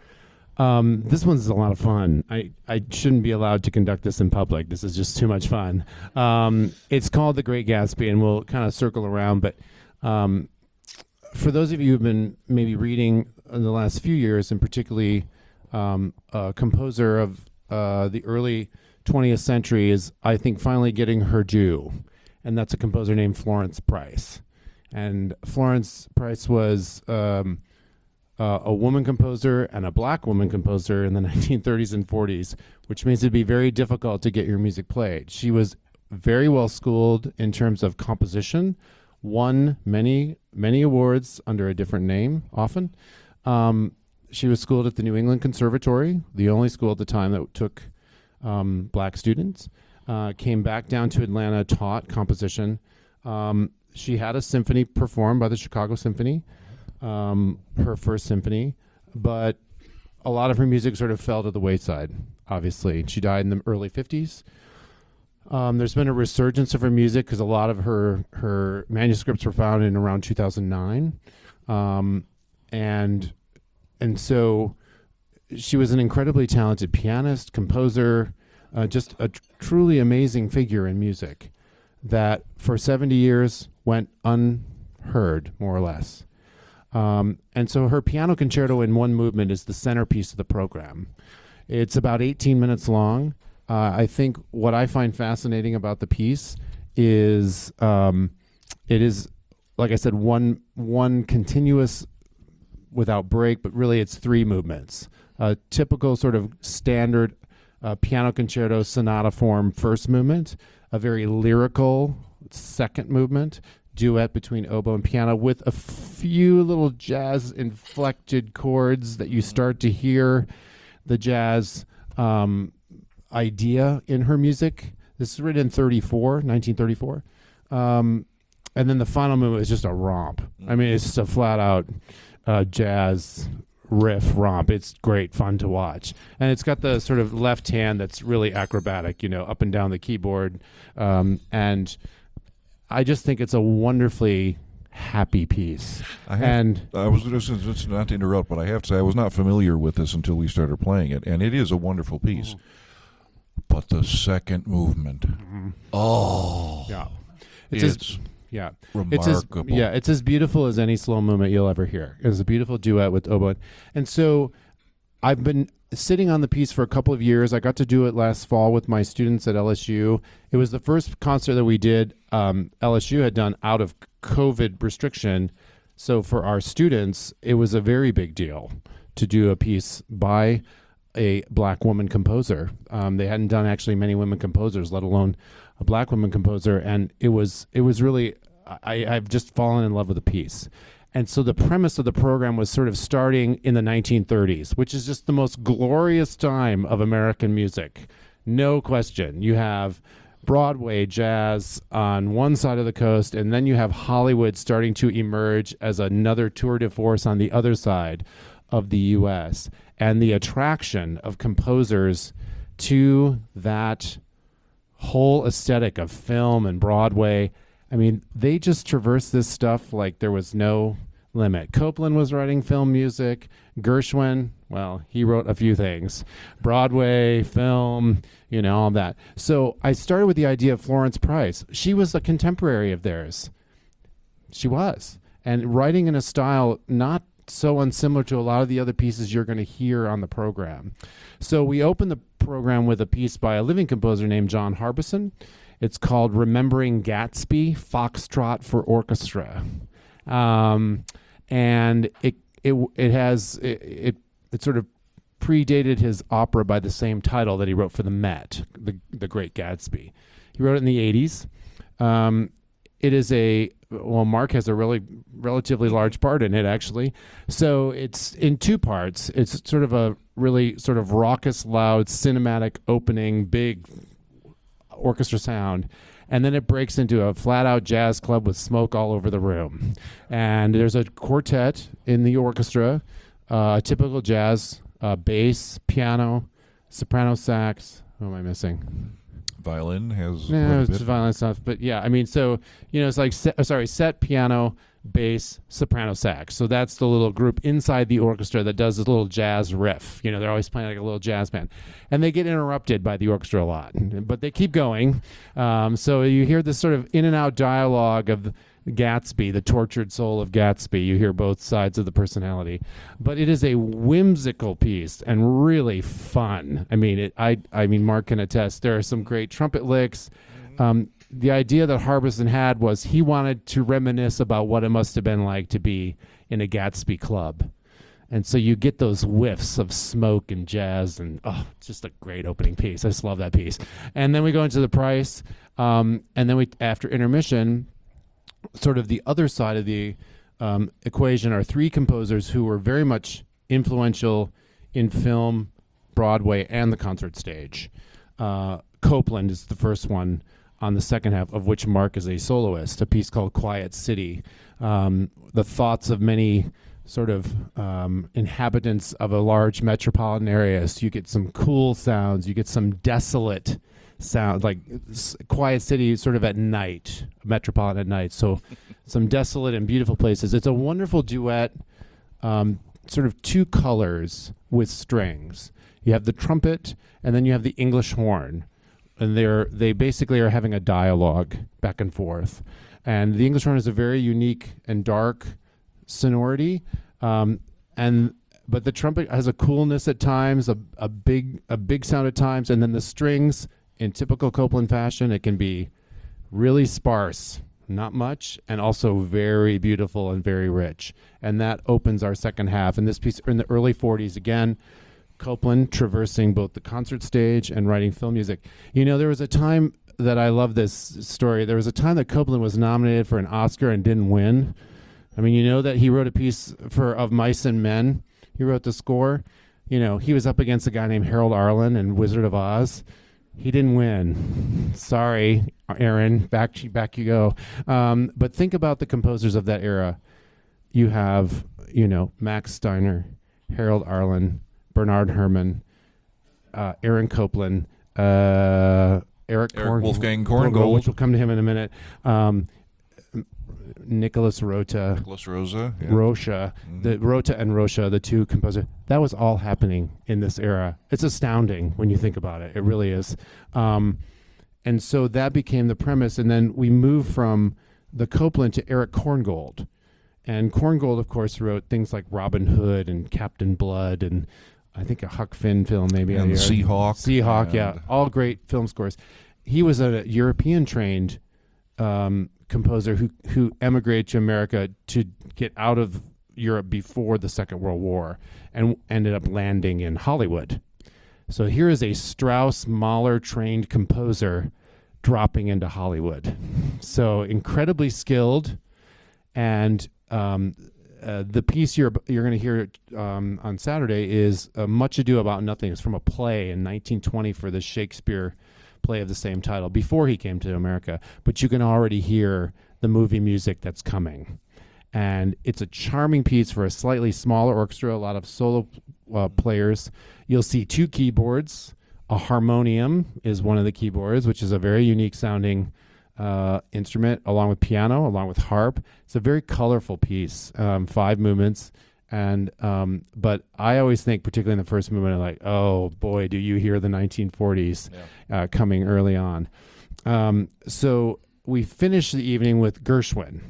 Um, this one's a lot of fun. I, I shouldn't be allowed to conduct this in public. This is just too much fun. Um, it's called The Great Gatsby, and we'll kind of circle around. But um, for those of you who've been maybe reading in the last few years, and particularly um, a composer of uh, the early twentieth century is, I think, finally getting her due. And that's a composer named Florence Price. And Florence Price was um, uh, a woman composer and a black woman composer in the nineteen thirties and forties, which means it'd be very difficult to get your music played. She was very well schooled in terms of composition, won many, many awards under a different name, often. Um, she was schooled at the New England Conservatory, the only school at the time that took Um, black students, uh, came back down to Atlanta, taught composition. Um, she had a symphony performed by the Chicago Symphony, um, her first symphony, but a lot of her music sort of fell to the wayside, obviously. She died in the early fifties. Um, there's been a resurgence of her music because a lot of her, her manuscripts were found in around two thousand nine. Um, and, and so she was an incredibly talented pianist, composer, uh, just a tr- truly amazing figure in music that for seventy years went unheard, more or less. Um, and so her piano concerto in one movement is the centerpiece of the program. It's about eighteen minutes long. Uh, I think what I find fascinating about the piece is um, it is, like I said, one one continuous without break, but really it's three movements. A typical sort of standard uh, piano concerto sonata form first movement, a very lyrical second movement, duet between oboe and piano with a few little jazz inflected chords that you start to hear the jazz um, idea in her music. This is written in thirty-four, nineteen thirty-four. Um, and then the final movement is just a romp. I mean, it's just a flat out uh, jazz riff romp. It's great fun to watch. And it's got the sort of left hand that's really acrobatic, you know, up and down the keyboard. Um, and I just think it's a wonderfully happy piece. I have, and I was just, just not to interrupt, but I have to say I was not familiar with this until we started playing it, and it is a wonderful piece. Mm-hmm. But the second movement, mm-hmm. oh, yeah, it's, it's as, yeah, remarkable. It's as, yeah, it's as beautiful as any slow movement you'll ever hear. It's a beautiful duet with oboe, and so I've been sitting on the piece for a couple of years. I got to do it last fall with my students at L S U. It was the first concert that we did. Um, L S U had done out of COVID restriction. So for our students, it was a very big deal to do a piece by a black woman composer. Um, they hadn't done actually many women composers, let alone a black woman composer. And it was, it was really, I, I've just fallen in love with the piece. And so the premise of the program was sort of starting in the nineteen thirties, which is just the most glorious time of American music. No question. You have Broadway jazz on one side of the coast, and then you have Hollywood starting to emerge as another tour de force on the other side of the U S. And the attraction of composers to that whole aesthetic of film and Broadway, I mean, they just traversed this stuff like there was no limit. Copland was writing film music. Gershwin, well, he wrote a few things. Broadway, film, you know, all that. So I started with the idea of Florence Price. She was a contemporary of theirs. She was. And writing in a style not so unsimilar to a lot of the other pieces you're going to hear on the program. So we opened the program with a piece by a living composer named John Harbison. It's called Remembering Gatsby, Foxtrot for Orchestra. Um, and it it it has it, it it sort of predated his opera by the same title that he wrote for the Met, the the Great Gatsby. He wrote it in the eighties. Um, it is a well, Mark has a really relatively large part in it, actually. So it's in two parts. It's sort of a really sort of raucous, loud, cinematic opening, big orchestra sound, and then it breaks into a flat-out jazz club with smoke all over the room. And there's a quartet in the orchestra, uh, typical jazz, uh, bass, piano, soprano sax. What am I missing? Violin has No, quite a it's bit. violin stuff, but yeah, I mean, so, you know, it's like, set, uh, sorry, set, piano, bass, soprano sax. So that's the little group inside the orchestra that does this little jazz riff. You know, they're always playing like a little jazz band. And they get interrupted by the orchestra a lot, but they keep going. Um, so you hear this sort of in and out dialogue of Gatsby, the tortured soul of Gatsby. You hear both sides of the personality. But it is a whimsical piece and really fun. I mean, it, I, I mean, Mark can attest. There are some great trumpet licks. Um, the idea that Harbison had was he wanted to reminisce about what it must have been like to be in a Gatsby club. And so you get those whiffs of smoke and jazz, and oh, it's just a great opening piece. I just love that piece. And then we go into the Price, um, and then we, after intermission, sort of the other side of the um, equation are three composers who were very much influential in film, Broadway, and the concert stage. Uh, Copland is the first one on the second half, of which Mark is a soloist, a piece called Quiet City. Um, the thoughts of many sort of um, inhabitants of a large metropolitan area. So you get some cool sounds, you get some desolate sound, like s- Quiet City sort of at night, metropolitan at night. So some desolate and beautiful places. It's a wonderful duet, um, sort of two colors with strings. You have the trumpet, and then you have the English horn. And they're they basically are having a dialogue back and forth. And the English horn is a very unique and dark sonority. Um, and but the trumpet has a coolness at times, a, a big a big sound at times, and then the strings, in typical Copland fashion, it can be really sparse, not much, and also very beautiful and very rich. And that opens our second half. And this piece in the early forties, again, Copeland traversing both the concert stage and writing film music. You know, there was a time that I love this story. There was a time that Copeland was nominated for an Oscar and didn't win. I mean, you know that he wrote a piece for Of Mice and Men. He wrote the score. You know, he was up against a guy named Harold Arlen in Wizard of Oz. He didn't win. Sorry, Aaron. Back back you go. Um, but think about the composers of that era. You have, you know, Max Steiner, Harold Arlen, Bernard Herrmann, uh, Aaron Copland, uh, Eric, Eric Korn- Wolfgang Korngold. which will come to him in a minute. Um, Nicholas Rota, Nicholas Rosa. Yeah. Rocha, Mhm. the Rota and Rocha, the two composers. That was all happening in this era. It's astounding when you think about it. It really is. Um, and so that became the premise. And then we moved from the Copland to Eric Korngold. And Korngold, of course, wrote things like Robin Hood and Captain Blood and I think a Huck Finn film maybe. And I hear. Seahawk. Seahawk, yeah. and- All great film scores. He was a European-trained um, composer who, who emigrated to America to get out of Europe before the Second World War and ended up landing in Hollywood. So here is a Strauss Mahler-trained composer dropping into Hollywood. So incredibly skilled, and um, uh, the piece you're you're going to hear um, on Saturday is uh, Much Ado About Nothing. It's from a play in nineteen twenty for the Shakespeare play of the same title before he came to America. But you can already hear the movie music that's coming. And it's a charming piece for a slightly smaller orchestra, a lot of solo uh, players. You'll see two keyboards. A harmonium is one of the keyboards, which is a very unique sounding uh, instrument, along with piano, along with harp. It's a very colorful piece, um, five movements. And um, but I always think, particularly in the first movement, I'm like, oh boy, do you hear the nineteen forties Yeah. uh, coming early on. Um, so we finished the evening with Gershwin,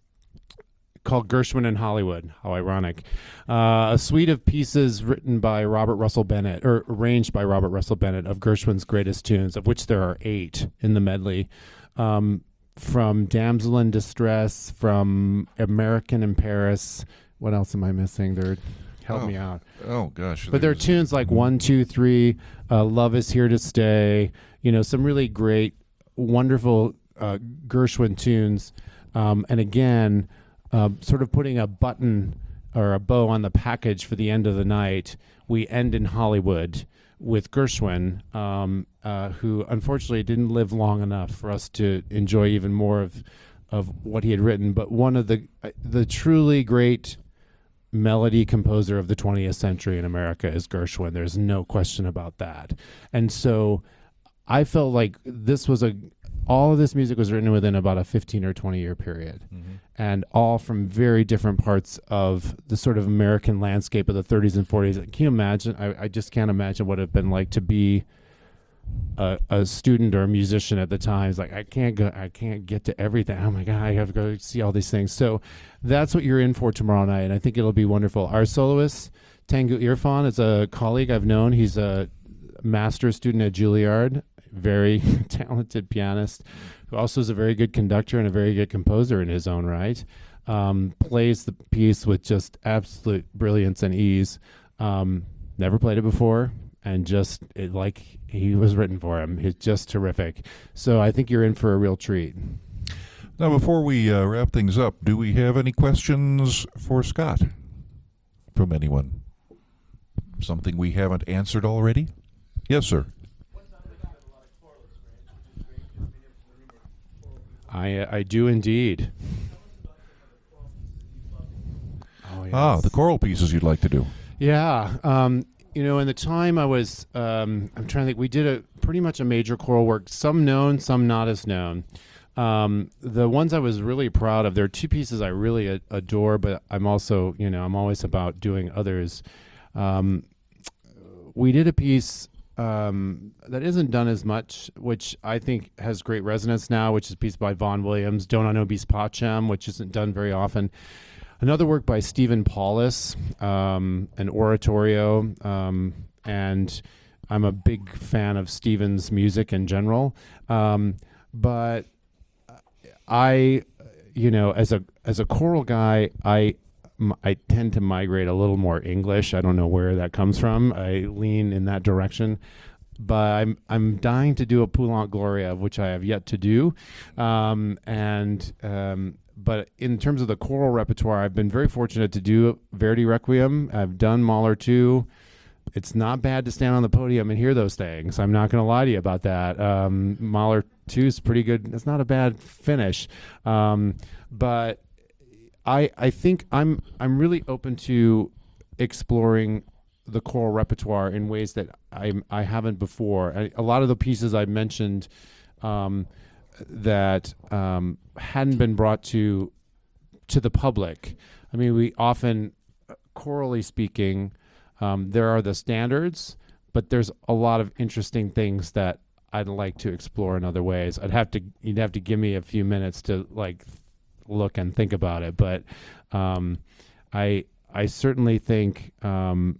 called Gershwin in Hollywood. How ironic. Uh, a suite of pieces written by Robert Russell Bennett, or arranged by Robert Russell Bennett, of Gershwin's greatest tunes, of which there are eight in the medley. Um, from Damsel in Distress, from American in Paris. What else am I missing? There, help Oh. me out. Oh, gosh. But there are there's- tunes like One, Two, Three, uh, Love Is Here to Stay. You know, some really great, wonderful uh, Gershwin tunes. Um, and again, uh, sort of putting a button or a bow on the package for the end of the night. We end in Hollywood with Gershwin, um, uh, who unfortunately didn't live long enough for us to enjoy even more of of what he had written. But one of the uh, the truly great melody composer of the twentieth century in America is Gershwin. There's no question about that. And so I felt like this was a, all of this music was written within about a fifteen or twenty year period, Mhm. and all from very different parts of the sort of American landscape of the thirties and forties. Can you imagine? I, I just can't imagine what it would have been like to be a, a student or a musician at the time. It's like, I can't go, I can't get to everything. Oh my God, I have to go see all these things. So that's what you're in for tomorrow night, and I think it'll be wonderful. Our soloist, Tangu Irfan, is a colleague I've known. He's a master's student at Juilliard, very talented pianist, who also is a very good conductor and a very good composer in his own right. Um, plays the piece with just absolute brilliance and ease. Um, never played it before, and just it, like he was written for him. He's just terrific. So I think you're in for a real treat. Now, before we uh, wrap things up, do we have any questions for Scott from anyone? Something we haven't answered already? Yes, sir. I uh, I do indeed. Oh, Ah, yes. the choral pieces you'd like to do. Yeah. Um, you know, in the time I was, um, I'm trying to think, we did a pretty much a major choral work, some known, some not as known. Um, the ones I was really proud of, there are two pieces I really a- adore, but I'm also, you know, I'm always about doing others. Um, we did a piece um, that isn't done as much, which I think has great resonance now, which is a piece by Vaughan Williams, Dona Nobis Pacem, which isn't done very often. Another work by Stephen Paulus, um, an oratorio, um, and I'm a big fan of Stephen's music in general. Um, but I, you know, as a as a choral guy, I m- I tend to migrate a little more English. I don't know where that comes from. I lean in that direction. But I'm I'm dying to do a Poulenc Gloria, which I have yet to do. Um, and um, but in terms of the choral repertoire, I've been very fortunate to do Verdi Requiem. I've done Mahler too. It's not bad to stand on the podium and hear those things. I'm not going to lie to you about that. Um, Mahler two is pretty good. It's not a bad finish. Um, but I I think I'm I'm really open to exploring the choral repertoire in ways that I I haven't before. I, a lot of the pieces I mentioned um, that um, hadn't been brought to to the public. I mean, we often, chorally speaking, um, there are the standards, but there's a lot of interesting things that I'd like to explore in other ways. I'd have to you'd have to give me a few minutes to like look and think about it, but um, I I certainly think. Um,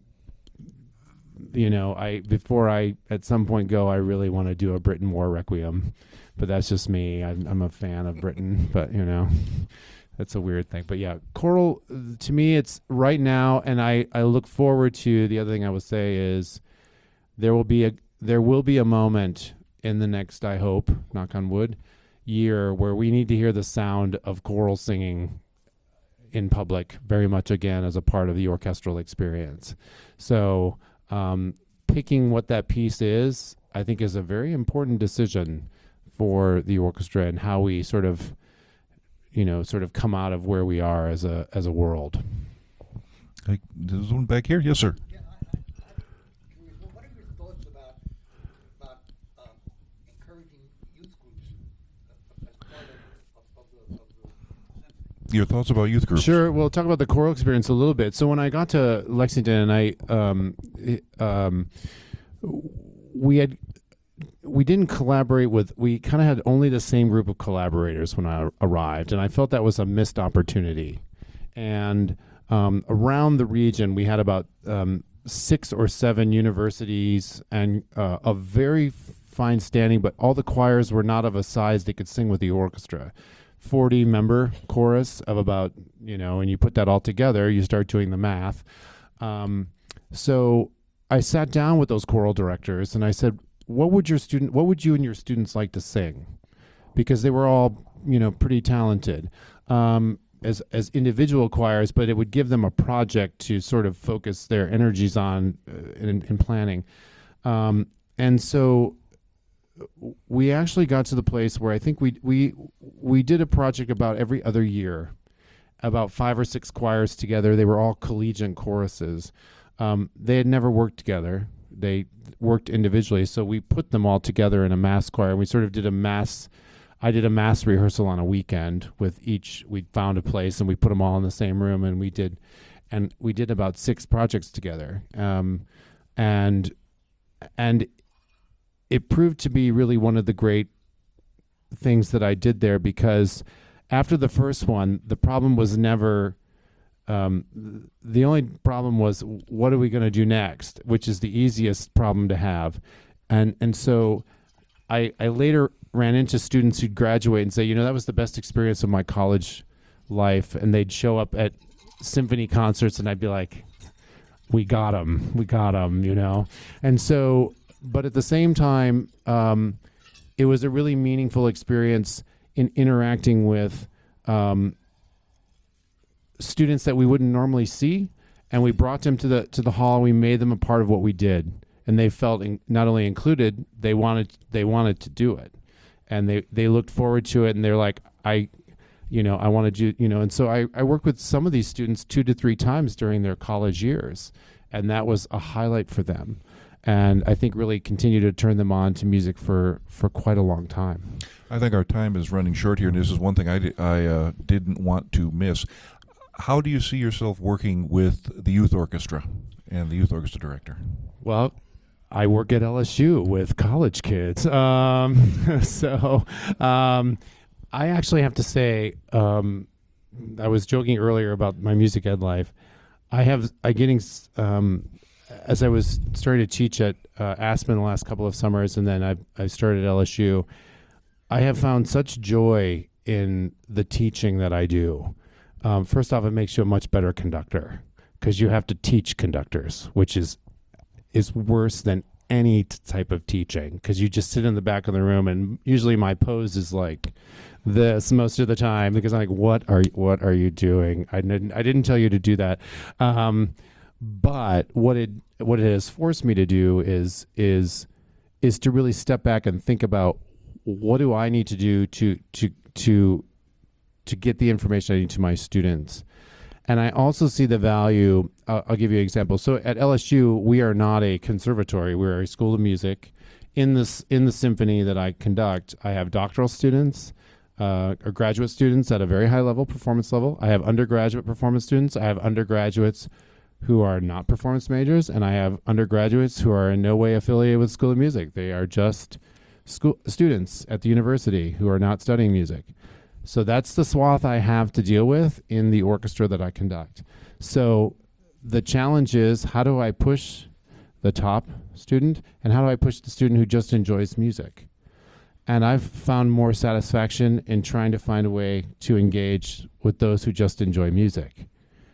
You know, I before I at some point go, I really want to do a Britten War Requiem, but that's just me. I'm, I'm a fan of Britain, but you know, that's a weird thing. But yeah, choral to me, it's right now, and I, I look forward to. The other thing I would say is there will be a there will be a moment in the next, I hope, knock on wood, year where we need to hear the sound of choral singing in public very much again as a part of the orchestral experience. So. Um, picking what that piece is, I think, is a very important decision for the orchestra and how we sort of, you know, sort of come out of where we are as a as a world. Hey, there's one back here. Yes, sir. Yeah, I, I, I'm curious. What are your thoughts about about um, encouraging youth groups uh, as part of, of, of, the, of the Your thoughts about youth groups? Sure. We'll talk about the choral experience a little bit. So when I got to Lexington, and I um, it, um, we had we didn't collaborate with. We kind of had only the same group of collaborators when I arrived, and I felt that was a missed opportunity. And um, around the region, we had about um, six or seven universities and uh, of very fine standing, but all the choirs were not of a size they could sing with the orchestra. forty member chorus of about, you know, and you put that all together, you start doing the math. Um, so I sat down with those choral directors and I said, what would your student, what would you and your students like to sing? Because they were all, you know, pretty talented um, as, as individual choirs, but it would give them a project to sort of focus their energies on uh, in, in planning. Um, and so we actually got to the place where I think we we we did a project about every other year, about five or six choirs together. They were all collegiate choruses. Um, they had never worked together. They worked individually, so we put them all together in a mass choir. And we sort of did a mass. I did a mass rehearsal on a weekend with each. We found a place and we put them all in the same room, and we did, and we did about six projects together. Um, and and. It proved to be really one of the great things that I did there, because after the first one, the problem was never, um, th- the only problem was, what are we going to do next, which is the easiest problem to have. And and so I, I later ran into students who'd graduate and say, you know, that was the best experience of my college life. And they'd show up at symphony concerts and I'd be like, we got them, we got them, you know. And so... But at the same time, um, it was a really meaningful experience in interacting with um, students that we wouldn't normally see, and we brought them to the to the hall. We made them a part of what we did, and they felt in, not only included, they wanted they wanted to do it, and they, they looked forward to it, and they're like, I, you know, I want to do, you know, and so I I worked with some of these students two to three times during their college years, and that was a highlight for them. And I think really continue to turn them on to music for, for quite a long time. I think our time is running short here, and this is one thing I, di- I uh, didn't want to miss. How do you see yourself working with the youth orchestra and the youth orchestra director? Well, I work at L S U with college kids. Um, so um, I actually have to say, um, I was joking earlier about my music ed life. I have, I getting... Um, as I was starting to teach at uh, Aspen the last couple of summers, and then I I started at L S U, I have found such joy in the teaching that I do. Um, first off, it makes you a much better conductor because you have to teach conductors, which is is worse than any t- type of teaching because you just sit in the back of the room, and usually my pose is like this most of the time because I'm like, what are you, what are you doing? I didn't I didn't tell you to do that. Um, but what it what it has forced me to do is is is to really step back and think about what do I need to do to to to to get the information I need to my students. And I also see the value. Uh, I'll give you an example. So at L S U, we are not a conservatory. We're a school of music. In this in the symphony that I conduct, I have doctoral students uh, or graduate students at a very high level, performance level. I have undergraduate performance students. I have undergraduates who are not performance majors, and I have undergraduates who are in no way affiliated with School of Music. They are just school students at the university who are not studying music. So that's the swath I have to deal with in the orchestra that I conduct. So the challenge is, how do I push the top student, and how do I push the student who just enjoys music? And I've found more satisfaction in trying to find a way to engage with those who just enjoy music.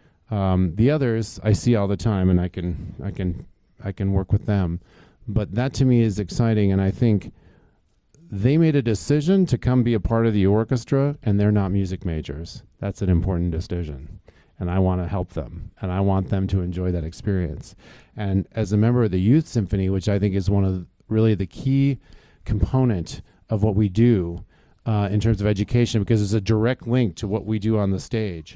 Um, the others I see all the time, and I can I can I can work with them. But that to me is exciting, and I think they made a decision to come be a part of the orchestra, and they're not music majors. That's an important decision, and I want to help them, and I want them to enjoy that experience. And as a member of the Youth Symphony, which I think is one of really the key component of what we do uh, in terms of education, because it's a direct link to what we do on the stage,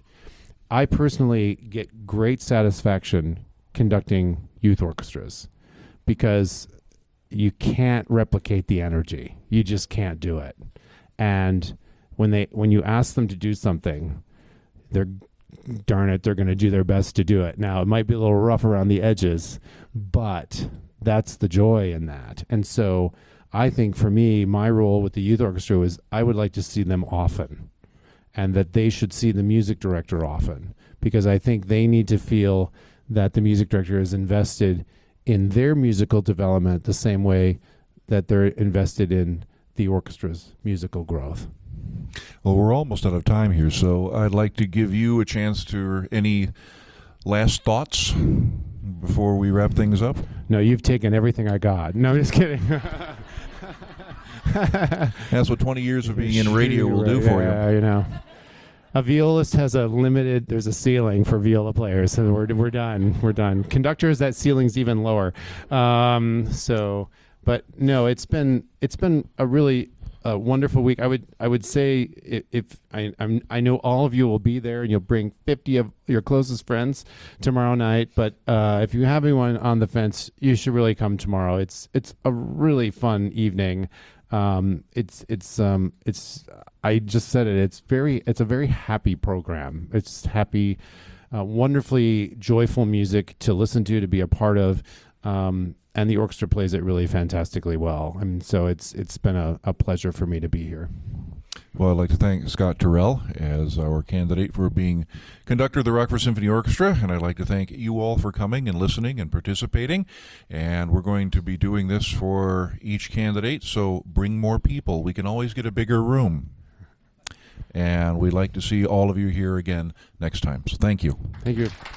I personally get great satisfaction conducting youth orchestras because you can't replicate the energy. You just can't do it. And when they when you ask them to do something, they're darn it, they're going to do their best to do it. Now, it might be a little rough around the edges, but that's the joy in that. And so I think for me, my role with the youth orchestra is I would like to see them often, and that they should see the music director often, because I think they need to feel that the music director is invested in their musical development the same way that they're invested in the orchestra's musical growth. Well, we're almost out of time here, so I'd like to give you a chance to any last thoughts before we wrap things up. No, you've taken everything I got. No, I'm just kidding. That's what twenty years of being in radio will do for yeah, you. you know. A violist has a limited, there's a ceiling for viola players, so we're we're done, we're done. Conductors, that ceiling's even lower. Um, so, but no, it's been it's been a really uh, wonderful week. I would I would say if, if I I'm, I know all of you will be there, and you'll bring fifty of your closest friends tomorrow night. But uh, if you have anyone on the fence, you should really come tomorrow. It's it's a really fun evening. Um, it's it's um, it's. I just said it. It's very. It's a very happy program. It's happy, uh, wonderfully joyful music to listen to, to be a part of, um, and the orchestra plays it really fantastically well. I mean, so it's it's been a, a pleasure for me to be here. Well, I'd like to thank Scott Terrell as our candidate for being conductor of the Rockford Symphony Orchestra, and I'd like to thank you all for coming and listening and participating. And we're going to be doing this for each candidate, so bring more people. We can always get a bigger room. And we'd like to see all of you here again next time. So thank you. Thank you.